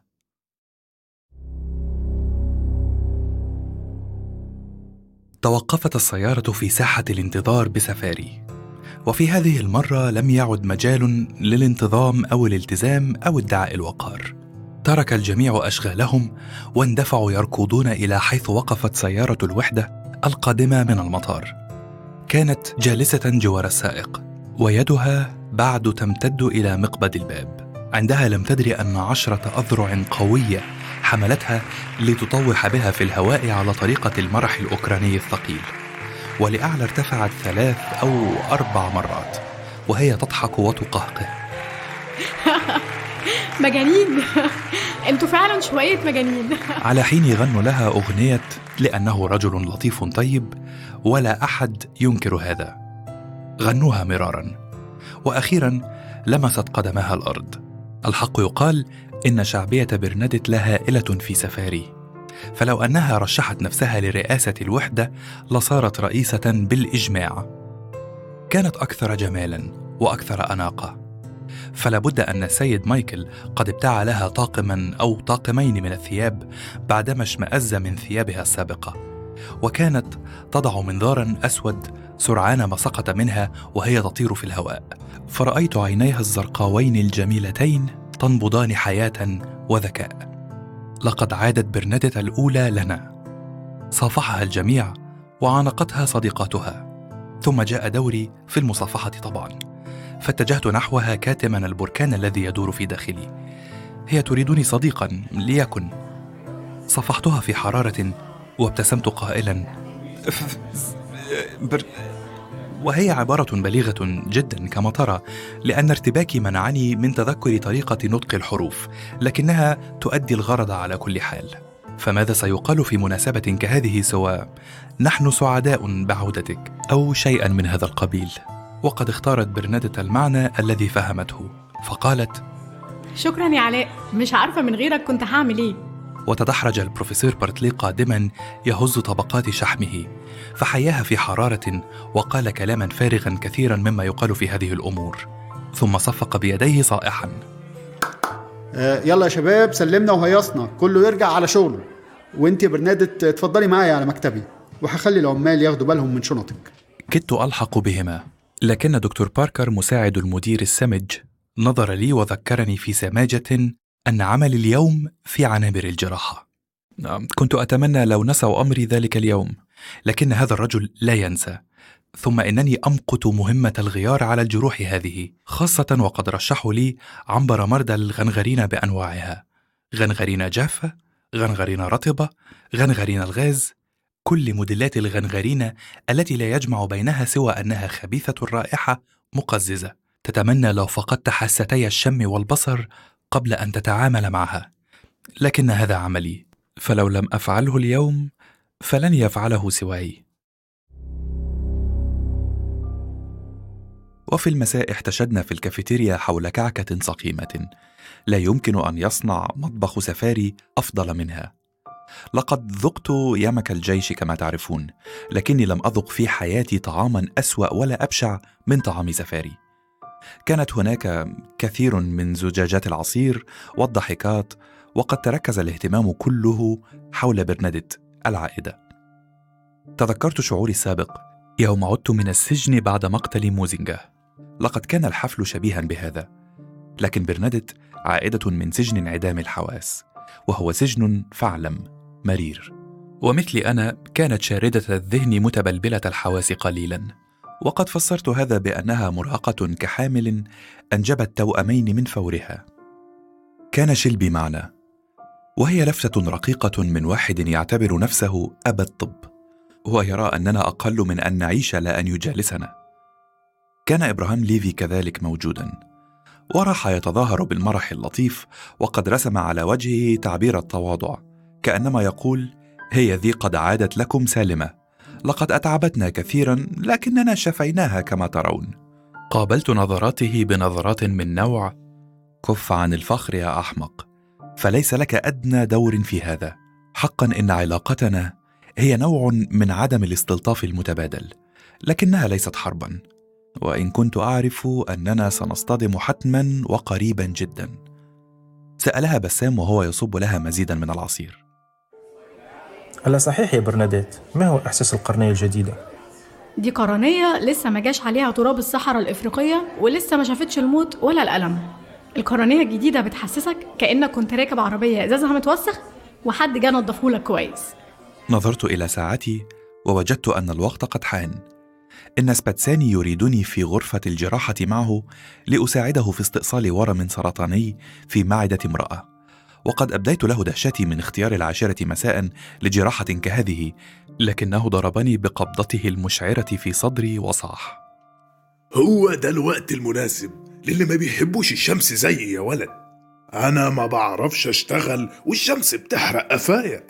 توقفت السيارة في ساحة الانتظار بسفاري، وفي هذه المرة لم يعد مجال للانتظام أو الالتزام أو ادعاء الوقار. ترك الجميع أشغالهم واندفعوا يركضون إلى حيث وقفت سيارة الوحدة القادمة من المطار. كانت جالسة جوار السائق، ويدها بعد تمتد إلى مقبض الباب. عندها لم تدري أن 10 أذرع قوية حملتها لتطوح بها في الهواء على طريقة المرح الأوكراني الثقيل، ولأعلى ارتفعت 3 أو 4 مرات وهي تضحك وتقهقه. مجانين. انتوا فعلا شوية مجانين. على حين يغنوا لها أغنية لأنه رجل لطيف طيب ولا أحد ينكر هذا. غنوها مرارا، وأخيرا لمست قدمها الأرض. الحق يقال إن شعبية برناديت لا هائلة في سفاري، فلو أنها رشحت نفسها لرئاسة الوحدة لصارت رئيسة بالإجماع. كانت أكثر جمالا وأكثر أناقة، فلا بد أن السيد مايكل قد ابتاع لها طاقما أو طاقمين من الثياب بعدما اشمأز من ثيابها السابقة، وكانت تضع منظارا أسود سرعان ما سقط منها وهي تطير في الهواء، فرأيت عينيها الزرقاوين الجميلتين تنبضان حياة وذكاء. لقد عادت برناديت الأولى لنا. صافحها الجميع وعانقتها صديقاتها، ثم جاء دوري في المصافحة طبعا، فاتجهت نحوها كاتما البركان الذي يدور في داخلي. هي تريدني صديقا ليكن. صفحتها في حرارة وابتسمت قائلا وهي عبارة بليغة جدا كما ترى، لأن ارتباكي منعني من تذكر طريقة نطق الحروف، لكنها تؤدي الغرض على كل حال. فماذا سيقال في مناسبة كهذه سوى نحن سعداء بعودتك أو شيئا من هذا القبيل؟ وقد اختارت برناديت المعنى الذي فهمته، فقالت شكرا يا علاء، مش عارفة من غيرك كنت هعمل ايه. وتدحرج البروفيسور بارتلي قادما يهز طبقات شحمه، فحياها في حرارة وقال كلاما فارغا كثيرا مما يقال في هذه الأمور، ثم صفق بيديه صائحا يلا يا شباب، سلمنا وهيصنا، كله يرجع على شغله. وانت يا برناديت اتفضلي معايا على مكتبي، وهخلي العمال ياخدوا بالهم من شنطك. كدت ألحق بهما، لكن دكتور باركر مساعد المدير السمج نظر لي وذكرني في سماجة أن عمل اليوم في عنابر الجراحة. كنت أتمنى لو نسوا أمري ذلك اليوم، لكن هذا الرجل لا ينسى. ثم إنني أمقت مهمة الغيار على الجروح هذه، خاصة وقد رشحوا لي عنبر مردى الغنغرين بأنواعها: غنغرين جافة، غنغرين رطبة، غنغرين الغاز، كل موديلات الغنغرين التي لا يجمع بينها سوى أنها خبيثة الرائحة مقززة، تتمنى لو فقدت حاستي الشم والبصر قبل أن تتعامل معها. لكن هذا عملي، فلو لم أفعله اليوم فلن يفعله سواي. وفي المساء احتشدنا في الكافيتيريا حول كعكة سقيمة لا يمكن أن يصنع مطبخ سفاري أفضل منها. لقد ذقت يمك الجيش كما تعرفون، لكني لم أذق في حياتي طعاما أسوأ ولا أبشع من طعام سفاري. كانت هناك كثير من زجاجات العصير والضحكات، وقد تركز الاهتمام كله حول برناديت العائدة. تذكرت شعوري السابق يوم عدت من السجن بعد مقتل موزينجا. لقد كان الحفل شبيها بهذا، لكن برناديت عائدة من سجن انعدام الحواس، وهو سجن فعلم مرير، ومثلي أنا كانت شاردة الذهن متبلبلة الحواس قليلا. وقد فسرت هذا بأنها مرهقة كحامل أنجبت توأمين من فورها. كان شيلبي معنا، وهي لفتة رقيقة من واحد يعتبر نفسه أبا الطب، ويرى أننا أقل من أن نعيش لا أن يجالسنا. كان إبراهام ليفي كذلك موجودا، وراح يتظاهر بالمرح اللطيف، وقد رسم على وجهه تعبير التواضع، كأنما يقول: هي ذي قد عادت لكم سالمة، لقد أتعبتنا كثيرا لكننا شفيناها كما ترون. قابلت نظراته بنظرات من نوع: كف عن الفخر يا أحمق، فليس لك أدنى دور في هذا. حقا إن علاقتنا هي نوع من عدم الاستلطاف المتبادل، لكنها ليست حربا، وإن كنت أعرف أننا سنصطدم حتما وقريبا جدا. سألها بسام وهو يصب لها مزيدا من العصير. ألا صحيح يا برناديت، ما هو إحساس القرنية الجديدة؟ دي قرنية لسه ما جاش عليها تراب الصحراء الإفريقية، ولسه ما شافتش الموت ولا الألم. القرنية الجديدة بتحسسك كأنك كنت راكب عربية إزازها متوسخ وحد جا نضفهولك كويس. نظرت إلى ساعتي ووجدت أن الوقت قد حان. إن سباتساني يريدني في غرفة الجراحة معه لأساعده في استئصال ورم سرطاني في معدة امرأة، وقد أبديت له دهشتي من اختيار 10 مساء لجراحة كهذه، لكنه ضربني بقبضته المشعرة في صدري وصاح: هو ده الوقت المناسب للي ما بيحبوش الشمس زيي يا ولد. أنا ما بعرفش أشتغل والشمس بتحرق قفايا.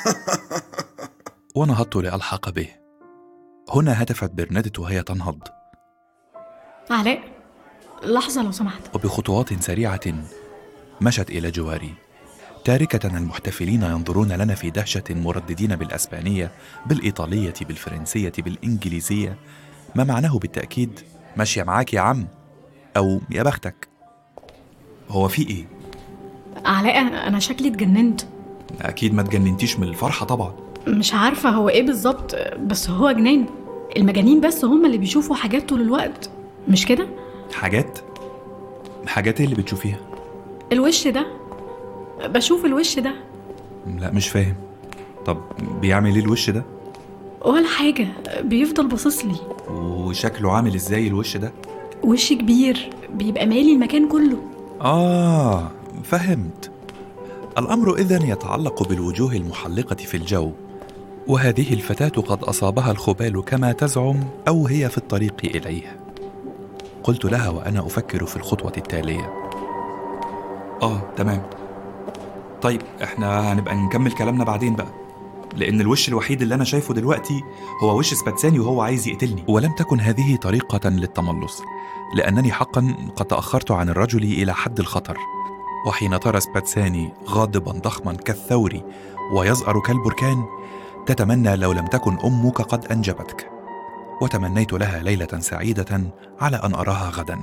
ونهضت لألحق به. هنا هتفت برنادت وهي تنهض. علاء، لحظة لو سمحت. وبخطوات سريعة مشت إلى جواري، تاركة المحتفلين ينظرون لنا في دهشة، مرددين بالأسبانية، بالإيطالية، بالفرنسية، بالإنجليزية، ما معناه بالتأكيد ماشية معاك يا عم، أو يا بختك. هو في إيه؟ علاء، أنا شكلي اتجننت. أكيد ما تجننتيش من الفرحة طبعا. مش عارفة هو إيه بالظبط، بس هو جنان. المجانين بس هم اللي بيشوفوا حاجات طول الوقت، مش كده؟ حاجات إيه اللي بتشوفيها؟ الوش ده، بشوف الوش ده. لا مش فاهم. طب بيعمل إيه الوش ده؟ ولا حاجة، بيفضل باصصلي. وشكله عامل إزاي الوش ده؟ وش كبير بيبقى مالي المكان كله. فهمت. الأمر إذن يتعلق بالوجوه المحلقة في الجو، وهذه الفتاة قد أصابها الخبال كما تزعم، أو هي في الطريق إليه. قلت لها وأنا أفكر في الخطوة التالية. تمام. طيب احنا هنبقى نكمل كلامنا بعدين بقى، لأن الوش الوحيد اللي أنا شايفه دلوقتي هو وش سباتساني وهو عايز يقتلني. ولم تكن هذه طريقة للتملص، لأنني حقا قد تأخرت عن الرجل إلى حد الخطر. وحين ترى سباتساني غاضبا ضخما كالثور ويزأر كالبركان، تتمنى لو لم تكن أمك قد أنجبتك. وتمنيت لها ليلة سعيدة على أن أراها غدا.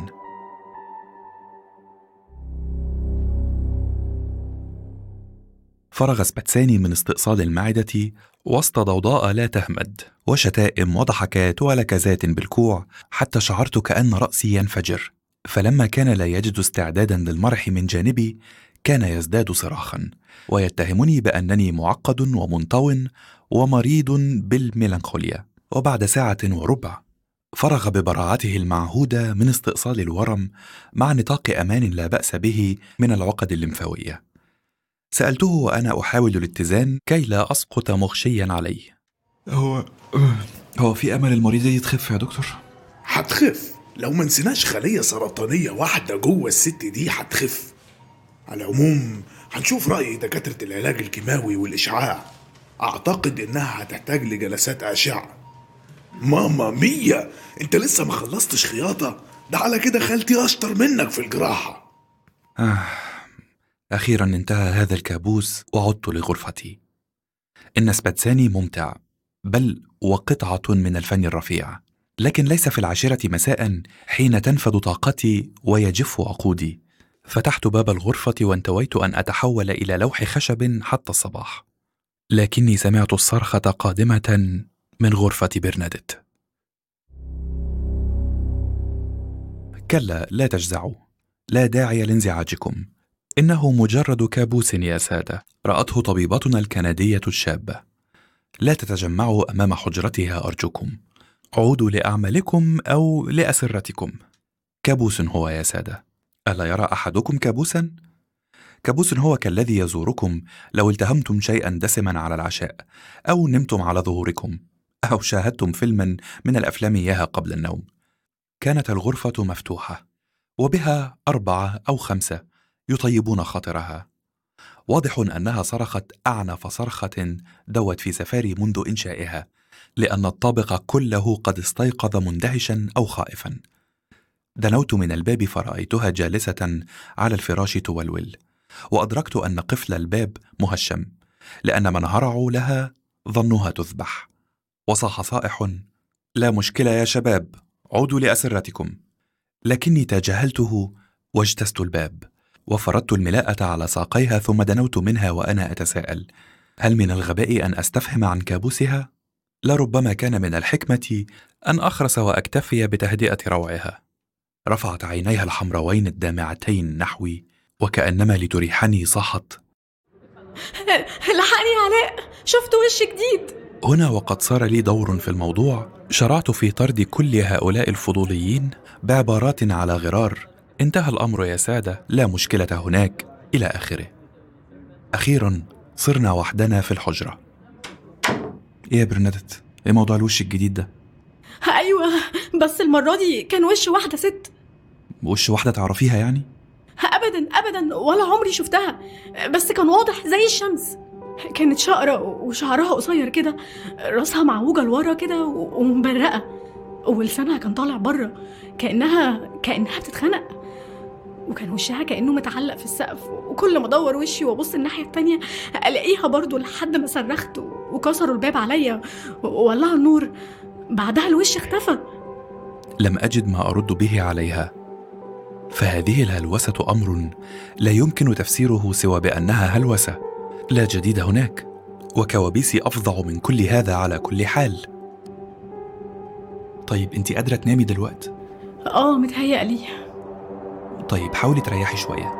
فرغ سباتساني من استئصال المعدة وسط ضوضاء لا تهمد، وشتائم وضحكات ولكزات بالكوع، حتى شعرت كأن رأسي ينفجر. فلما كان لا يجد استعدادا للمرح من جانبي، كان يزداد صراخا ويتهمني بأنني معقد ومنطو ومريض بالميلانخوليا. وبعد 1.25 ساعة فرغ ببراعته المعهودة من استئصال الورم، مع نطاق أمان لا بأس به من العقد الليمفاوية. سألته وأنا أحاول الاتزان كي لا أسقط مغشيا عليه. هو في أمل المريضة تخف يا دكتور؟ هتخف لو ما نسيناش خلية سرطانية واحدة جوه الست دي هتخف. على العموم هنشوف رأي دكاترة العلاج الكيماوي والإشعاع. أعتقد إنها هتحتاج لجلسات أشعة. ماما مية، أنت لسه ما خلصتش خياطة؟ ده على كده خالتي أشطر منك في الجراحة. أخيرا انتهى هذا الكابوس وعدت لغرفتي. إن سباتساني ممتع، بل وقطعة من الفن الرفيع، لكن ليس في 10 مساء حين تنفد طاقتي ويجف عقودي. فتحت باب الغرفة وانتويت أن أتحول إلى لوح خشب حتى الصباح، لكني سمعت الصرخة قادمة من غرفة برنادت. كلا، لا تجزعوا، لا داعي لانزعاجكم، إنه مجرد كابوس يا سادة. رأته طبيبتنا الكندية الشابة. لا تتجمعوا أمام حجرتها أرجوكم، عودوا لأعمالكم أو لأسرتكم. كابوس هو يا سادة، ألا يرى أحدكم كابوسا؟ كابوس هو كالذي يزوركم لو التهمتم شيئا دسما على العشاء، أو نمتم على ظهوركم، أو شاهدتم فيلما من الأفلام إياها قبل النوم. كانت الغرفة مفتوحة، وبها 4 أو 5 يطيبون خاطرها. واضح أنها صرخت أعنف صرخة دوت في سفاري منذ إنشائها، لأن الطابق كله قد استيقظ مندهشا أو خائفا. دنوت من الباب فرأيتها جالسة على الفراش تولول، وأدركت أن قفل الباب مهشم، لأن من هرعوا لها ظنوها تذبح. وصاح صائح: لا مشكلة يا شباب، عودوا لأسرتكم. لكني تجاهلته واجتزت الباب، وفردت الملاءة على ساقيها، ثم دنوت منها وأنا أتساءل: هل من الغباء أن أستفهم عن كابوسها؟ لربما كان من الحكمة أن أخرس وأكتفي بتهدئة روعها. رفعت عينيها الحمراوين الدامعتين نحوي، وكأنما لتريحني صاحت: لحقني علاء، شفت وش جديد. هنا وقد صار لي دور في الموضوع، شرعت في طرد كل هؤلاء الفضوليين بعبارات على غرار: انتهى الأمر يا سادة، لا مشكلة هناك، إلى آخره. أخيرا صرنا وحدنا في الحجرة. إيه يا برنادت، إيه موضوع الوش الجديد ده؟ أيوة، بس المرة دي كان وش واحدة ست. وش واحدة تعرفيها يعني؟ أبدا أبدا، ولا عمري شفتها، بس كان واضح زي الشمس. كانت شقرة وشعرها قصير كده، راسها معوجة لورا كده ومبرقة، ولسانها كان طالع بره كأنها بتتخنق، وكان وشها كأنه متعلق في السقف. وكل ما ادور وشي وابص الناحية التانية الاقيها برضو، لحد ما صرخت وكسروا الباب عليا وولعوا النور. بعدها الوش اختفى. لم أجد ما أرد به عليها، فهذه الهلوسة أمر لا يمكن تفسيره سوى بأنها هلوسة، لا جديد هناك، وكوابيسي أفظع من كل هذا على كل حال. طيب أنت قادرة تنامي دلوقتي؟ متهيألي. طيب حاولي تريحي شوية.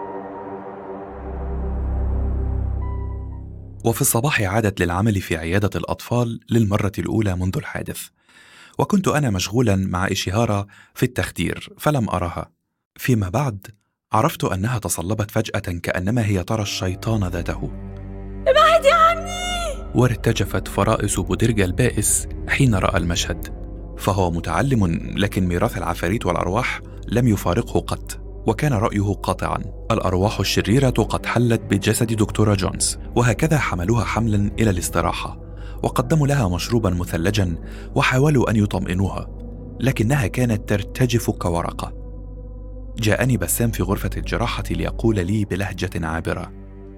وفي الصباح عادت للعمل في عيادة الأطفال للمرة الأولى منذ الحادث، وكنت أنا مشغولا مع إشهارة في التخدير فلم أرها. فيما بعد عرفت أنها تصلبت فجأة كأنما هي ترى الشيطان ذاته. ابعدي عني! وارتجفت فرائس بودرجا البائس حين رأى المشهد، فهو متعلم، لكن ميراث العفاريت والأرواح لم يفارقه قط، وكان رأيه قاطعا: الأرواح الشريرة قد حلت بجسد دكتورة جونز. وهكذا حملوها حملا إلى الاستراحة، وقدموا لها مشروبا مثلجا وحاولوا أن يطمئنوها، لكنها كانت ترتجف كورقة. جاءني بسام في غرفة الجراحة ليقول لي بلهجة عابرة: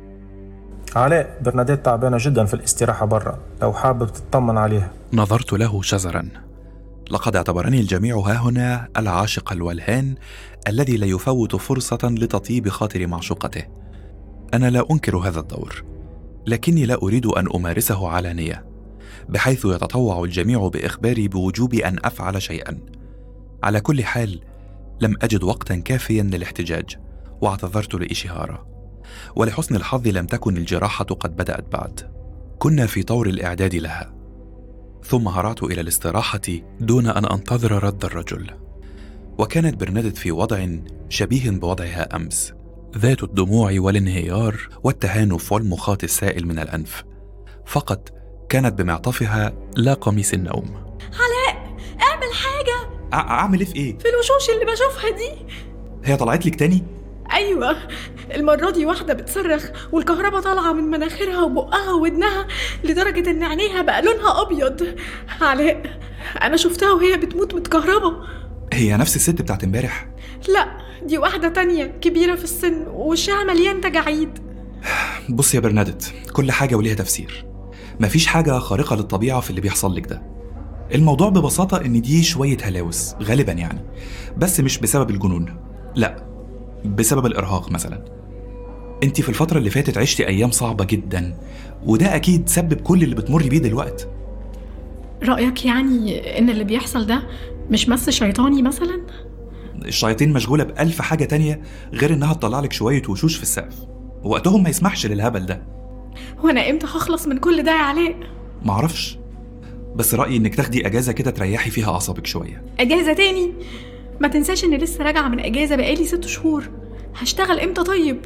علاء، برناديت تعبانة جدا في الاستراحة برا، لو حابب تطمن عليها. نظرت له شزرا. لقد اعتبرني الجميع هاهنا العاشق الولهان الذي لا يفوت فرصة لتطيب خاطر معشوقته. أنا لا أنكر هذا الدور، لكني لا أريد أن أمارسه علانية، بحيث يتطوع الجميع بإخباري بوجوب أن أفعل شيئا. على كل حال لم أجد وقتا كافيا للاحتجاج، واعتذرت لإشهارة. ولحسن الحظ لم تكن الجراحة قد بدأت بعد، كنا في طور الإعداد لها. ثم هرعت إلى الاستراحة دون أن أنتظر رد الرجل. وكانت برنادت في وضع شبيه بوضعها أمس، ذات الدموع والانهيار والتهانف والمخاط السائل من الأنف، فقط كانت بمعطفها لا قميص النوم. علاء، اعمل حاجة. أعمل في إيه؟ في الوشوش اللي بشوفها دي. هي طلعت لك تاني؟ أيوة، المرة دي واحدة بتصرخ والكهرباء طالعة من مناخيرها وبقها وودنها لدرجة إن عينيها بقى لونها أبيض. علاء، أنا شفتها وهي بتموت متكهربة. هي نفس الست بتاعت امبارح؟ لا، دي واحدة تانية كبيرة في السن ووشها مليان تجاعيد. بص يا برنادت، كل حاجة وليها تفسير، مفيش حاجة خارقة للطبيعة في اللي بيحصل لك ده. الموضوع ببساطة إن دي شوية هلاوس غالبا يعني، بس مش بسبب الجنون، لا، بسبب الإرهاق مثلا. انتي في الفترة اللي فاتت عشتي أيام صعبة جدا، وده أكيد سبب كل اللي بتمر بيه دلوقتي. رأيك يعني إن اللي بيحصل ده مش مس شيطاني مثلا؟ الشياطين مشغولة بألف حاجة تانية غير إنها تطلع لك شوية وشوش في السقف، وقتهم ما يسمحش للهبل ده. وأنا إمتى هخلص من كل ده يا علاء؟ معرفش، بس رأيي إنك تاخدي أجازة كده تريحي فيها أعصابك شوية. أجازة تاني؟ ما تنساش إني لسه راجعة من أجازة بقالي 6 شهور. هشتغل إمتى طيب؟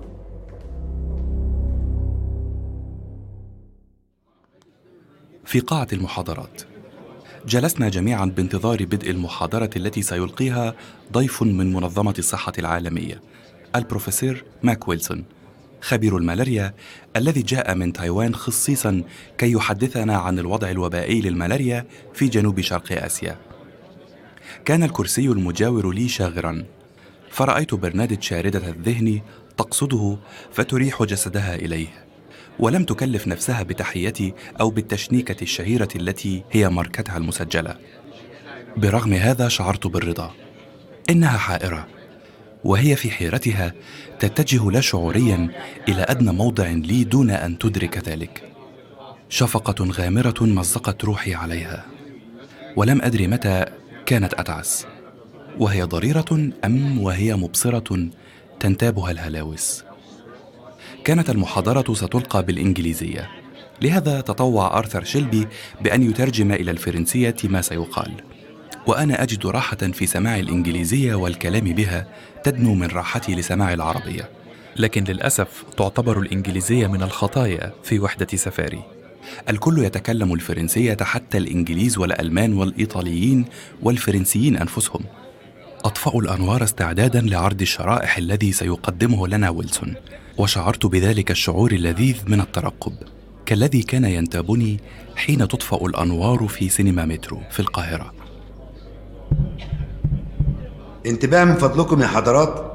في قاعة المحاضرات جلسنا جميعا بانتظار بدء المحاضرة التي سيلقيها ضيف من منظمة الصحة العالمية، البروفيسور ماك ويلسون، خبير الملاريا الذي جاء من تايوان خصيصا كي يحدثنا عن الوضع الوبائي للملاريا في جنوب شرق آسيا. كان الكرسي المجاور لي شاغرا، فرأيت برنادت شاردة الذهن تقصده فتريح جسدها إليه، ولم تكلف نفسها بتحيتي أو بالتشنيكة الشهيرة التي هي ماركتها المسجلة. برغم هذا شعرت بالرضا. إنها حائرة، وهي في حيرتها تتجه لا شعوريا إلى أدنى موضع لي دون أن تدرك ذلك. شفقة غامرة مزقت روحي عليها، ولم أدري متى كانت أتعس، وهي ضريرة أم وهي مبصرة تنتابها الهلاوس. كانت المحاضرة ستلقى بالإنجليزية، لهذا تطوع آرثر شيلبي بأن يترجم إلى الفرنسية ما سيقال، وأنا أجد راحة في سماع الإنجليزية والكلام بها تدنو من راحتي لسماع العربية. لكن للأسف تعتبر الإنجليزية من الخطايا في وحدة سفاري. الكل يتكلم الفرنسية، حتى الإنجليز والألمان والإيطاليين والفرنسيين أنفسهم. أطفأوا الأنوار استعدادا لعرض الشرائح الذي سيقدمه لنا ويلسون، وشعرت بذلك الشعور اللذيذ من الترقب كالذي كان ينتابني حين تطفأ الأنوار في سينما مترو في القاهرة. انتباه من فضلكم يا حضرات.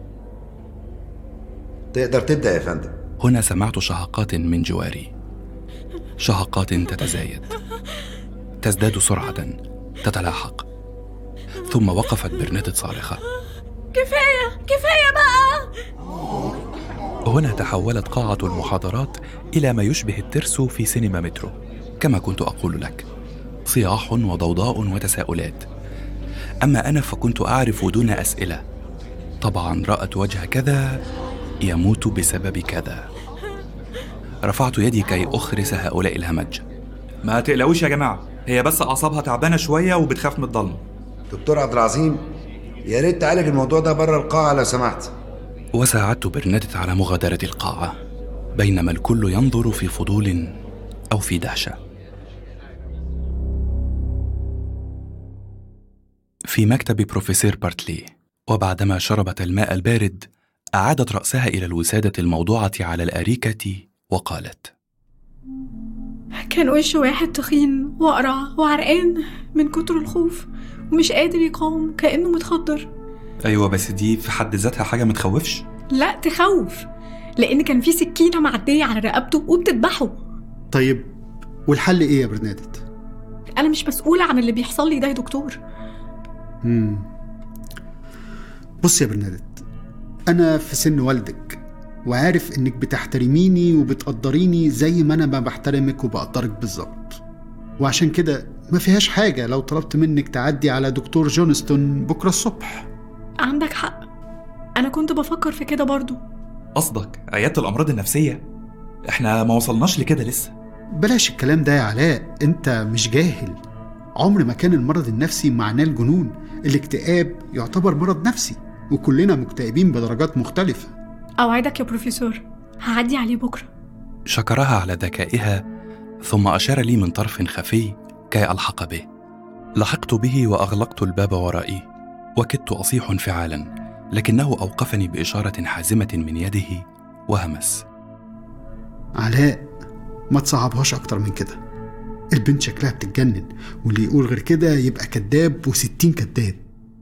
تقدر تبدأ يا فندم. هنا سمعت شهقات من جواري، شهقات تتزايد، تزداد سرعة، تتلاحق، ثم وقفت برناديت صارخة: كفاية بقى. هنا تحولت قاعة المحاضرات إلى ما يشبه الترس في سينما مترو، كما كنت أقول لك، صياح وضوضاء وتساؤلات. أما أنا فكنت أعرف دون أسئلة. طبعا رأت وجه كذا يموت بسبب كذا. رفعت يدي كي أخرس هؤلاء الهمج. ما تقلقوش يا جماعة، هي بس أعصابها تعبانة شوية وبتخاف من الضلمة. دكتور عبد العظيم، يا ريت تعالج الموضوع ده بره القاعة لو سمحت. وساعدت برناديت على مغادرة القاعة، بينما الكل ينظر في فضول أو في دهشة. في مكتب بروفيسور بارتلي، وبعدما شربت الماء البارد أعادت رأسها إلى الوسادة الموضوعة على الأريكة وقالت: كان وش واحد تخين وأقرع وعرقان من كتر الخوف ومش قادر يقاوم، كأنه متخدر. أيوة، بس دي في حد ذاتها حاجة ما تخوفش؟ لا تخوف، لأن كان في سكينة معدية على رقبته وبتذبحه. طيب والحل إيه يا برناديت؟ أنا مش مسؤولة عن اللي بيحصل لي ده يا دكتور. بص يا برناديت، أنا في سن والدك وعارف إنك بتحترميني وبتقدريني زي ما أنا ما بحترمك وبقدرك بالظبط، وعشان كده ما فيهاش حاجة لو طلبت منك تعدي على دكتور جونستون بكرة الصبح. عندك حق، أنا كنت بفكر في كده برضو. قصدك عيادة الأمراض النفسية؟ إحنا ما وصلناش لكده لسه. بلاش الكلام ده يا علاء، أنت مش جاهل. عمر ما كان المرض النفسي معناه الجنون. الاكتئاب يعتبر مرض نفسي، وكلنا مكتئبين بدرجات مختلفة. أوعدك يا بروفيسور هعدي عليه بكرة. شكرها على ذكائها، ثم أشار لي من طرف خفي كي ألحق به. لحقت به وأغلقت الباب ورائي، وكدت أصيح انفعالا، لكنه أوقفني بإشارة حازمة من يده وهمس: علاء، ما تصعبهاش أكتر من كده. البنت شكلها بتتجنن، واللي يقول غير كده يبقى كذاب و60 كذاب.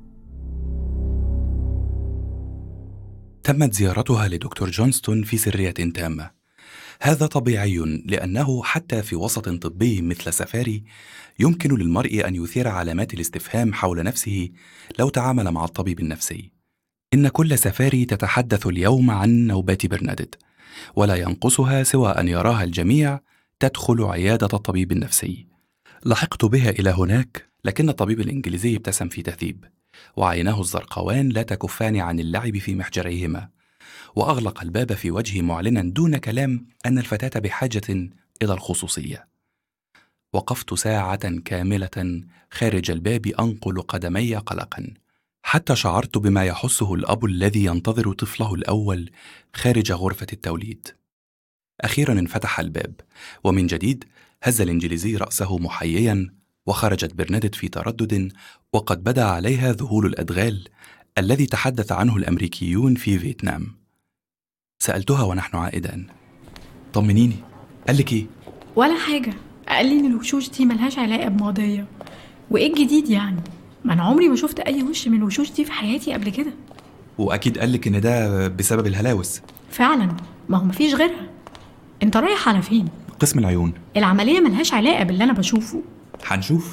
تمت زيارتها لدكتور جونستون في سرية تامة. هذا طبيعي، لأنه حتى في وسط طبي مثل سفاري يمكن للمرء أن يثير علامات الاستفهام حول نفسه لو تعامل مع الطبيب النفسي. إن كل سفاري تتحدث اليوم عن نوبات برناديت، ولا ينقصها سوى أن يراها الجميع تدخل عيادة الطبيب النفسي. لحقت بها إلى هناك، لكن الطبيب الإنجليزي ابتسم في تهذيب، وعيناه الزرقاوان لا تكفان عن اللعب في محجريهما، وأغلق الباب في وجهي معلنا دون كلام أن الفتاة بحاجة إلى الخصوصية. وقفت ساعة كاملة خارج الباب أنقل قدمي قلقا، حتى شعرت بما يحسه الأب الذي ينتظر طفله الأول خارج غرفة التوليد. أخيرا انفتح الباب، ومن جديد هز الإنجليزي رأسه محييا، وخرجت برناديت في تردد، وقد بدا عليها ذهول الأدغال الذي تحدث عنه الأمريكيون في فيتنام. سألتها ونحن عائدان: طمنيني، قال لك إيه؟ ولا حاجة، قال لي إن الوشوش دي ملهاش علاقة بماضية. وإيه الجديد يعني؟ ما أنا عمري ما شفت أي وش من الوشوش دي في حياتي قبل كده. وأكيد قال لك إن ده بسبب الهلاوس. فعلا، ما هو مفيش غيرها. أنت رايح على فين؟ قسم العيون. العملية ملهاش علاقة باللي أنا بشوفه. هنشوف.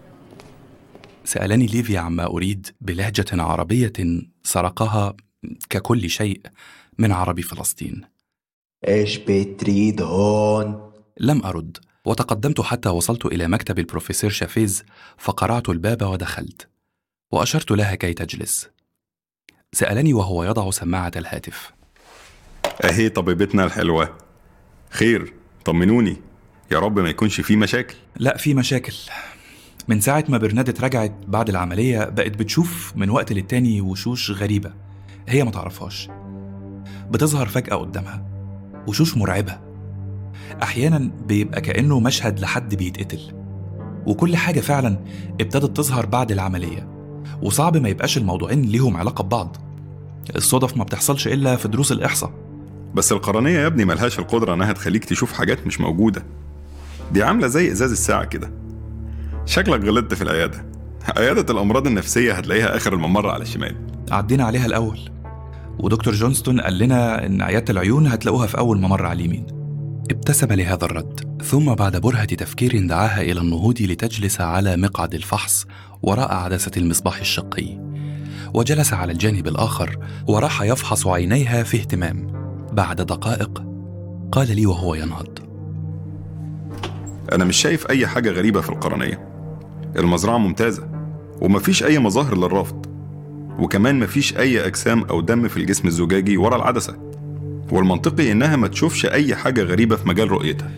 سألني ليفي عما أريد بلهجة عربية سرقها ككل شيء من عربي فلسطين. إيش بتريد هون؟ لم أرد، وتقدمت حتى وصلت إلى مكتب البروفيسور شافيز، فقرعت الباب ودخلت، وأشرت لها كي تجلس. سألني وهو يضع سماعة الهاتف: أهي طبيبتنا الحلوة، خير؟ طمنوني، يا رب ما يكونش فيه مشاكل. لا، في مشاكل. من ساعة ما برناديت رجعت بعد العملية بقت بتشوف من وقت للتاني وشوش غريبة هي ما تعرفهاش، بتظهر فجأة قدامها، وشوش مرعبة. أحيانا بيبقى كأنه مشهد لحد بيتقتل، وكل حاجة فعلا ابتدت تظهر بعد العملية، وصعب ما يبقاش الموضوعين ليهم علاقة ببعض. الصدف ما بتحصلش إلا في دروس الإحصاء. بس القرنية يا ابني ملهاش القدرة انها تخليك تشوف حاجات مش موجودة. دي عاملة زي ازاز الساعة كده. شكلك غلطت في العيادة. عيادة الأمراض النفسية هتلاقيها آخر الممر على الشمال. عدينا عليها الأول، ودكتور جونستون قال لنا إن عيادة العيون هتلاقوها في أول ممر على اليمين. ابتسم لهذا الرد، ثم بعد برهة تفكير دعاها إلى النهوض لتجلس على مقعد الفحص وراء عدسة المصباح الشقي، وجلس على الجانب الآخر وراح يفحص عينيها في اهتمام. بعد دقائق قال لي وهو ينهض: أنا مش شايف أي حاجة غريبة في القرنية. المزرعة ممتازة ومفيش أي مظاهر للرفض، وكمان مفيش أي أجسام أو دم في الجسم الزجاجي ورا العدسة، والمنطقي إنها ما تشوفش أي حاجة غريبة في مجال رؤيتها.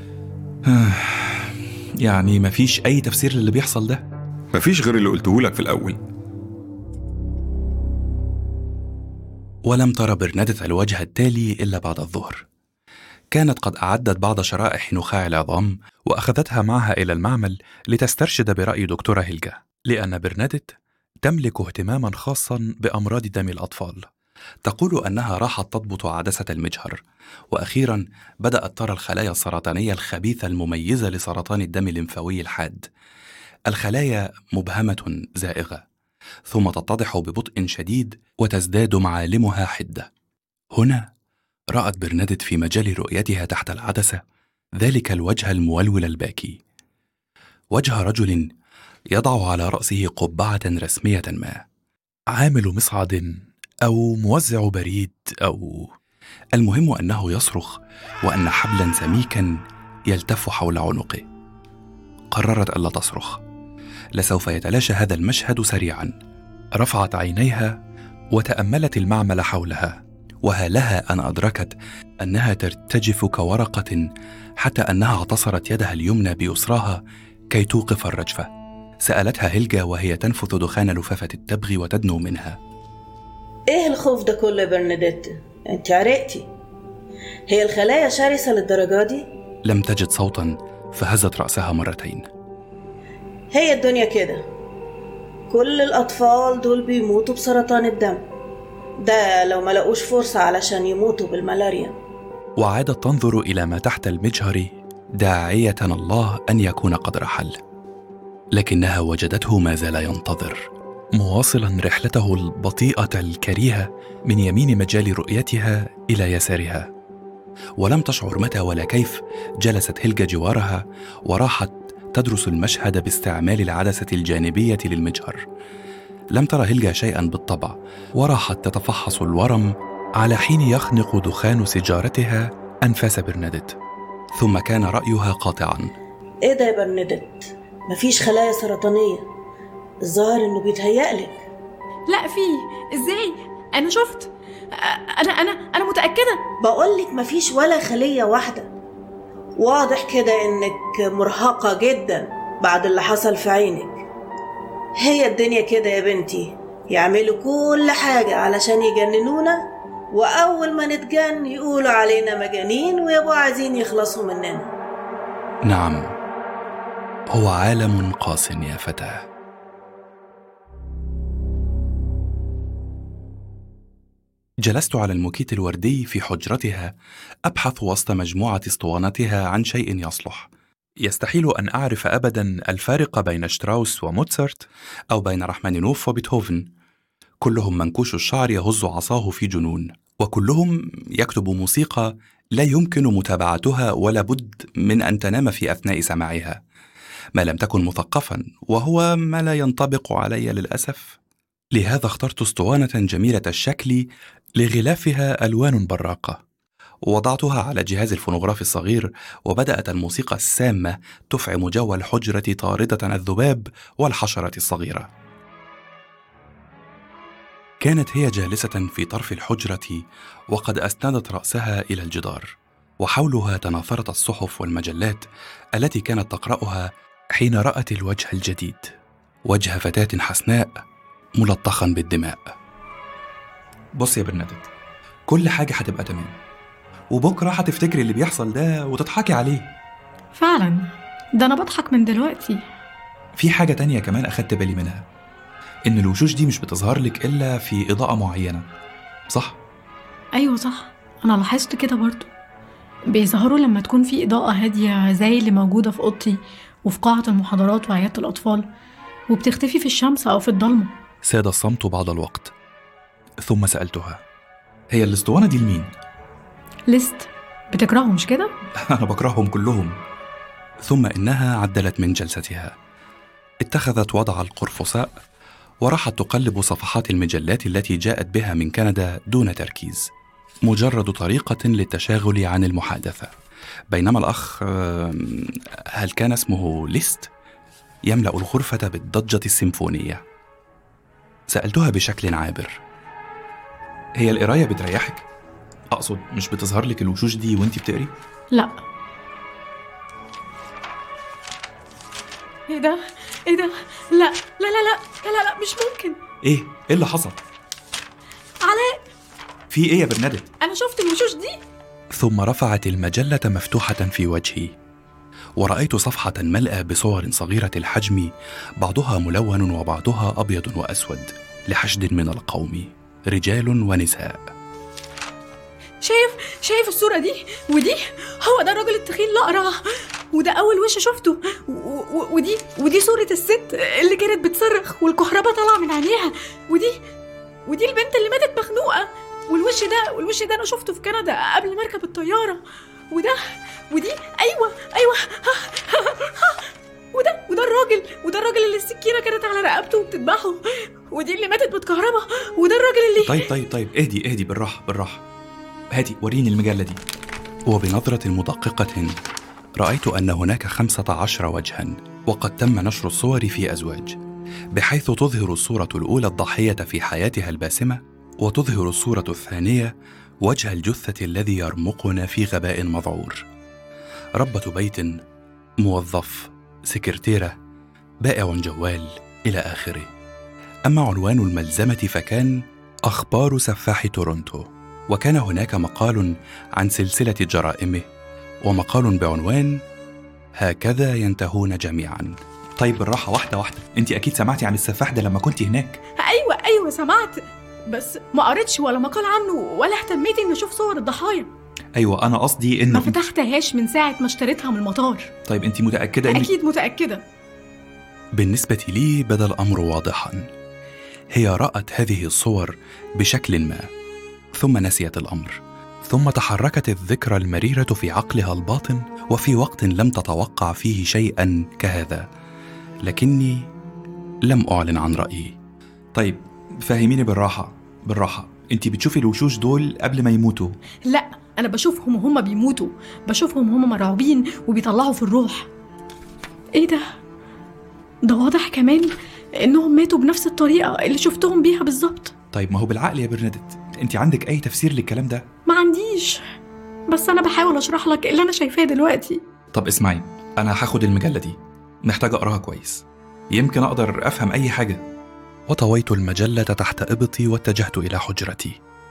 يعني مفيش أي تفسير للي بيحصل ده؟ مفيش غير اللي قلتهولك في الأول. ولم ترى برنادة الوجه التالي إلا بعد الظهر. كانت قد أعدت بعض شرائح نخاع العظام وأخذتها معها إلى المعمل لتسترشد برأي دكتورة هيلجا، لأن برنادة تملك اهتماما خاصا بأمراض دم الأطفال. تقول أنها راحت تضبط عدسة المجهر، وأخيرا بدأت ترى الخلايا السرطانية الخبيثة المميزة لسرطان الدم الليمفاوي الحاد. الخلايا مبهمة زائغة، ثم تتضح ببطء شديد وتزداد معالمها حدة. هنا رأت برنادت في مجال رؤيتها تحت العدسة ذلك الوجه المولول الباكي، وجه رجل يضع على رأسه قبعة رسمية ما، عامل مصعد أو موزع بريد أو المهم أنه يصرخ، وأن حبلا سميكا يلتف حول عنقه. قررت ألا تصرخ، لسوف يتلاشى هذا المشهد سريعا. رفعت عينيها وتأملت المعمل حولها، وها لها أن أدركت أنها ترتجف كورقة، حتى أنها اعتصرت يدها اليمنى بيسراها كي توقف الرجفة. سألتها هيلجا وهي تنفث دخان لفافة التبغ وتدنو منها: ايه الخوف ده كله يا برناديت؟ انت عرقتي. هي الخلايا شرسة للدرجة دي؟ لم تجد صوتا فهزت رأسها مرتين. هي الدنيا كده، كل الأطفال دول بيموتوا بسرطان الدم، ده لو ما لقوش فرصة علشان يموتوا بالملاريا. وعادت تنظر إلى ما تحت المجهر داعية الله أن يكون قد رحل، لكنها وجدته ما زال ينتظر، مواصلا رحلته البطيئة الكريهة من يمين مجال رؤيتها إلى يسارها. ولم تشعر متى ولا كيف جلست هيلجا جوارها وراحت تدرس المشهد باستعمال العدسة الجانبية للمجهر. لم ترى هيلجا شيئا بالطبع، وراحت تتفحص الورم على حين يخنق دخان سيجارتها أنفاس برنادت. ثم كان رأيها قاطعا: ايه ده يا برنادت؟ مفيش خلايا سرطانية، الظاهر انه بيتهيألك. لا فيه، ازاي؟ انا شفت، انا متأكدة. بقولك مفيش ولا خلية واحدة. واضح كده انك مرهقة جدا بعد اللي حصل في عينك. هي الدنيا كده يا بنتي، يعملوا كل حاجة علشان يجننونا، وأول ما نتجن يقولوا علينا مجانين ويبقوا عايزين يخلصوا مننا. نعم، هو عالم قاس يا فتاة. جلست على الموكيت الوردي في حجرتها أبحث وسط مجموعة اسطوانتها عن شيء يصلح. يستحيل أن أعرف أبدا الفارق بين شتراوس وموتسارت أو بين رحمانينوف وبيتهوفن. كلهم منكوش الشعر يهز عصاه في جنون، وكلهم يكتب موسيقى لا يمكن متابعتها ولا بد من أن تنام في أثناء سماعها، ما لم تكن مثقفا، وهو ما لا ينطبق علي للأسف. لهذا اخترت اسطوانة جميلة الشكل لغلافها ألوان براقة، ووضعتها على جهاز الفونوغراف الصغير، وبدأت الموسيقى السامة تفعم جو الحجرة طاردة الذباب والحشرة الصغيرة. كانت هي جالسة في طرف الحجرة وقد أسندت رأسها إلى الجدار، وحولها تناثرت الصحف والمجلات التي كانت تقرأها حين رأت الوجه الجديد، وجه فتاة حسناء ملطخا بالدماء. بص يا برنادت، كل حاجة هتبقى تمام، وبكرة هتفتكري اللي بيحصل ده وتضحكي عليه. فعلا، ده أنا بضحك من دلوقتي. في حاجة تانية كمان أخدت بالي منها، إن الوشوش دي مش بتظهر لك إلا في إضاءة معينة، صح؟ أيوة صح، أنا لاحظت كده برضو. بيظهروا لما تكون في إضاءة هادية زي اللي موجودة في أوضتي وفي قاعة المحاضرات وعيادة الأطفال، وبتختفي في الشمس أو في الضلمة. ساد الصمت بعض الوقت، ثم سألتها: هي الاسطوانة دي لمين؟ ليست، بتكرههم مش كده؟ أنا بكرههم كلهم. ثم إنها عدلت من جلستها، اتخذت وضع القرفصاء وراحت تقلب صفحات المجلات التي جاءت بها من كندا دون تركيز، مجرد طريقة للتشاغل عن المحادثة. بينما الأخ، هل كان اسمه ليست، يملأ الغرفة بالضجة السيمفونية. سألتها بشكل عابر: هي القراية بتريحك؟ أقصد مش بتظهر لك الوشوش دي وانتي بتقري؟ لا. ايه ده؟ ايه ده؟ لا لا لا لا لا لا، مش ممكن. ايه اللي حصل؟ علاء، في ايه يا برنادت؟ انا شفت الوشوش دي. ثم رفعت المجلة مفتوحة في وجهي، ورأيت صفحة ملأى بصور صغيرة الحجم، بعضها ملون وبعضها أبيض وأسود، لحشد من القوم، رجال ونساء. شايف الصورة دي ودي؟ هو ده الراجل التخين الأقرع، وده أول وش شفته. ودي صورة الست اللي كانت بتصرخ والكهرباء طالعة من عينيها، ودي البنت اللي ماتت مخنوقة. والوش ده أنا شفته في كندا قبل ما أركب الطيارة. ودي أيوة وده الراجل اللي السكينة كانت على رقبته وبتذبحه، ودي اللي ماتت بالكهرباء، وده الراجل اللي... طيب اهدي بالراحة. هاتي وريني المجلة دي. وبنظرة مدققة رأيت أن هناك 15 وجها، وقد تم نشر الصور في أزواج، بحيث تظهر الصورة الأولى الضحية في حياتها الباسمة، وتظهر الصورة الثانية وجه الجثة الذي يرمقنا في غباء مذعور. ربة بيت، موظف، سكرتيرة، بائع جوال، إلى آخره. أما عنوان الملزمة فكان أخبار سفاح تورونتو، وكان هناك مقال عن سلسلة جرائمه، ومقال بعنوان هكذا ينتهون جميعا. طيب بالراحة، واحدة، انت أكيد سمعتي عن السفاح ده لما كنت هناك. أيوة سمعت، بس ما قريتش ولا مقال عنه ولا اهتميت إن أشوف صور الضحايا. أيوة أنا قصدي إنه ما فتحتهاش من ساعة ما اشتريتها من المطار. طيب أنت متأكدة أكيد متأكدة. بالنسبة لي بدا الأمر واضحا. هي رأت هذه الصور بشكل ما، ثم نسيت الأمر، ثم تحركت الذكرى المريرة في عقلها الباطن، وفي وقت لم تتوقع فيه شيئا كهذا، لكني لم أعلن عن رأيي. طيب فهميني بالراحة، انت بتشوفي الوشوش دول قبل ما يموتوا؟ لا، أنا بشوفهم وهم بيموتوا، بشوفهم هم مرعوبين وبيطلعوا في الروح. إيه ده واضح كمان إنهم ماتوا بنفس الطريقة اللي شفتهم بيها بالظبط. طيب ما هو بالعقل يا برنادت، انت عندك أي تفسير للكلام ده؟ ما عنديش، بس أنا بحاول أشرح لك اللي أنا شايفاه دلوقتي. طب اسمعي، أنا هاخد المجلة دي، محتاج أقراها كويس، يمكن أقدر أفهم أي حاجة. وطويت المجلة تحت إبطي واتجهت إلى حجرتي.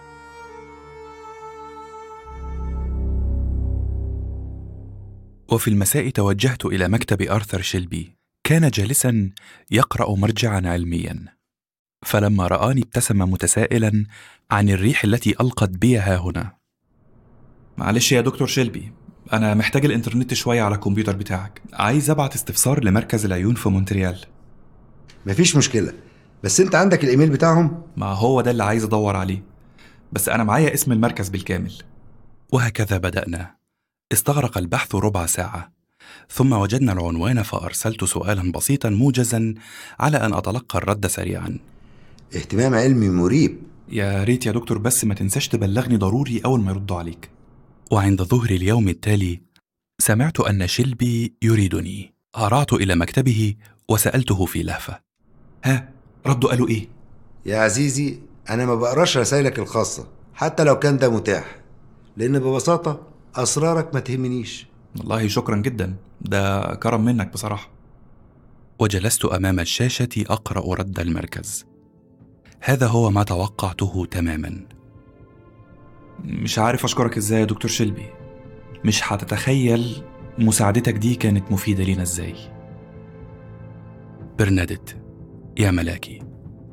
وفي المساء توجهت إلى مكتب آرثر شيلبي. كان جالسا يقرأ مرجعا علميا، فلما رآني ابتسم متسائلا عن الريح التي ألقت بي ها هنا. معلش يا دكتور شيلبي، أنا محتاج الإنترنت شوية على الكمبيوتر بتاعك، عايز أبعت استفسار لمركز العيون في مونتريال. مفيش مشكلة، بس أنت عندك الإيميل بتاعهم؟ ما هو ده اللي عايز أدور عليه، بس أنا معايا اسم المركز بالكامل. وهكذا بدأنا. استغرق البحث ربع ساعة، ثم وجدنا العنوان، فأرسلت سؤالا بسيطا موجزا على أن أتلقى الرد سريعا. اهتمام علمي مريب. يا ريت يا دكتور، بس ما تنساش تبلغني ضروري أول ما يردوا عليك. وعند ظهر اليوم التالي سمعت أن شيلبي يريدني. هرعت إلى مكتبه وسألته في لهفة: ها، ردوا قالوا إيه؟ يا عزيزي، أنا ما بقراش رسائلك الخاصة حتى لو كان ده متاح، لأن ببساطة أسرارك ما تهمنيش. والله شكرا جدا، ده كرم منك بصراحة. وجلست أمام الشاشة أقرأ رد المركز. هذا هو ما توقعته تماما. مش عارف أشكرك إزاي يا دكتور شيلبي، مش هتتخيل مساعدتك دي كانت مفيدة لينا إزاي. برنادت، يا ملاكي،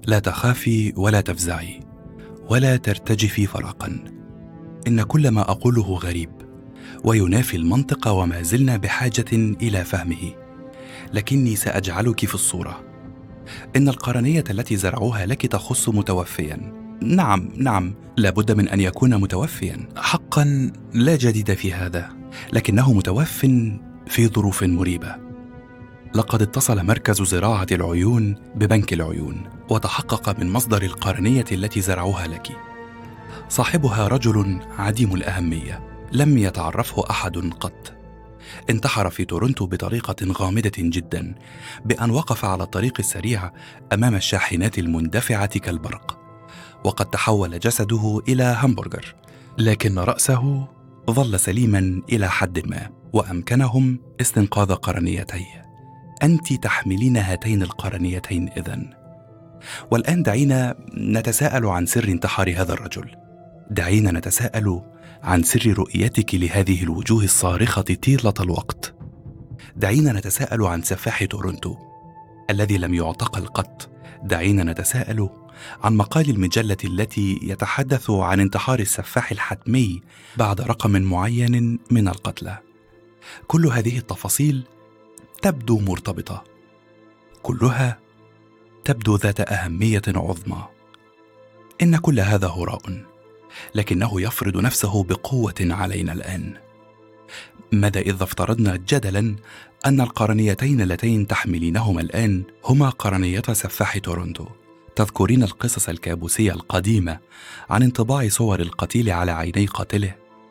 لا تخافي ولا تفزعي ولا ترتجفي فرقا. إن كل ما أقوله غريب وينافي المنطق، وما زلنا بحاجة إلى فهمه، لكني سأجعلك في الصورة. إن القرنية التي زرعوها لك تخص متوفيا. نعم، لابد من أن يكون متوفيا حقا، لا جديد في هذا، لكنه متوف في ظروف مريبة. لقد اتصل مركز زراعة العيون ببنك العيون وتحقق من مصدر القرنية التي زرعوها لك. صاحبها رجل عديم الأهمية، لم يتعرفه أحد قط. انتحر في تورونتو بطريقة غامضة جدا، بأن وقف على الطريق السريع أمام الشاحنات المندفعة كالبرق، وقد تحول جسده إلى همبرجر، لكن رأسه ظل سليما إلى حد ما، وأمكنهم استنقاذ قرنيتيه. أنت تحملين هاتين القرنيتين إذن. والآن دعينا نتساءل عن سر انتحار هذا الرجل. دعينا نتساءل عن سر رؤيتك لهذه الوجوه الصارخة طيلة الوقت. دعينا نتساءل عن سفاح تورونتو الذي لم يعتقل قط. دعينا نتساءل عن مقال المجلة التي يتحدث عن انتحار السفاح الحتمي بعد رقم معين من القتلى. كل هذه التفاصيل تبدو مرتبطة، كلها تبدو ذات أهمية عظمى. إن كل هذا هراء، لكنه يفرض نفسه بقوة علينا الآن. ماذا إذا افترضنا جدلا أن القرنيتين اللتين تحملينهما الآن هما قرنية سفاح تورونتو؟ تذكرين القصص الكابوسية القديمة عن انطباع صور القتيل على عيني قاتله؟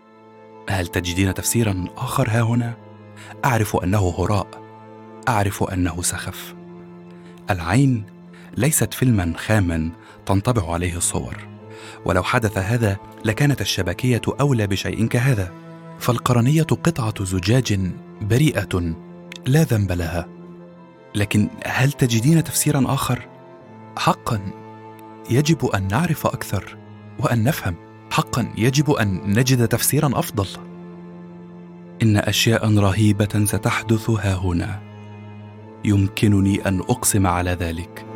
هل تجدين تفسيرا آخر ها هنا؟ أعرف أنه هراء، أعرف أنه سخف. العين ليست فيلما خاما تنطبع عليه الصور، ولو حدث هذا لكانت الشبكية أولى بشيء كهذا. فالقرنية قطعة زجاج بريئة لا ذنب لها. لكن هل تجدين تفسيرا آخر؟ حقا يجب أن نعرف أكثر وأن نفهم. حقا يجب أن نجد تفسيرا أفضل. إن أشياء رهيبة ستحدث ها هنا، يمكنني أن أقسم على ذلك.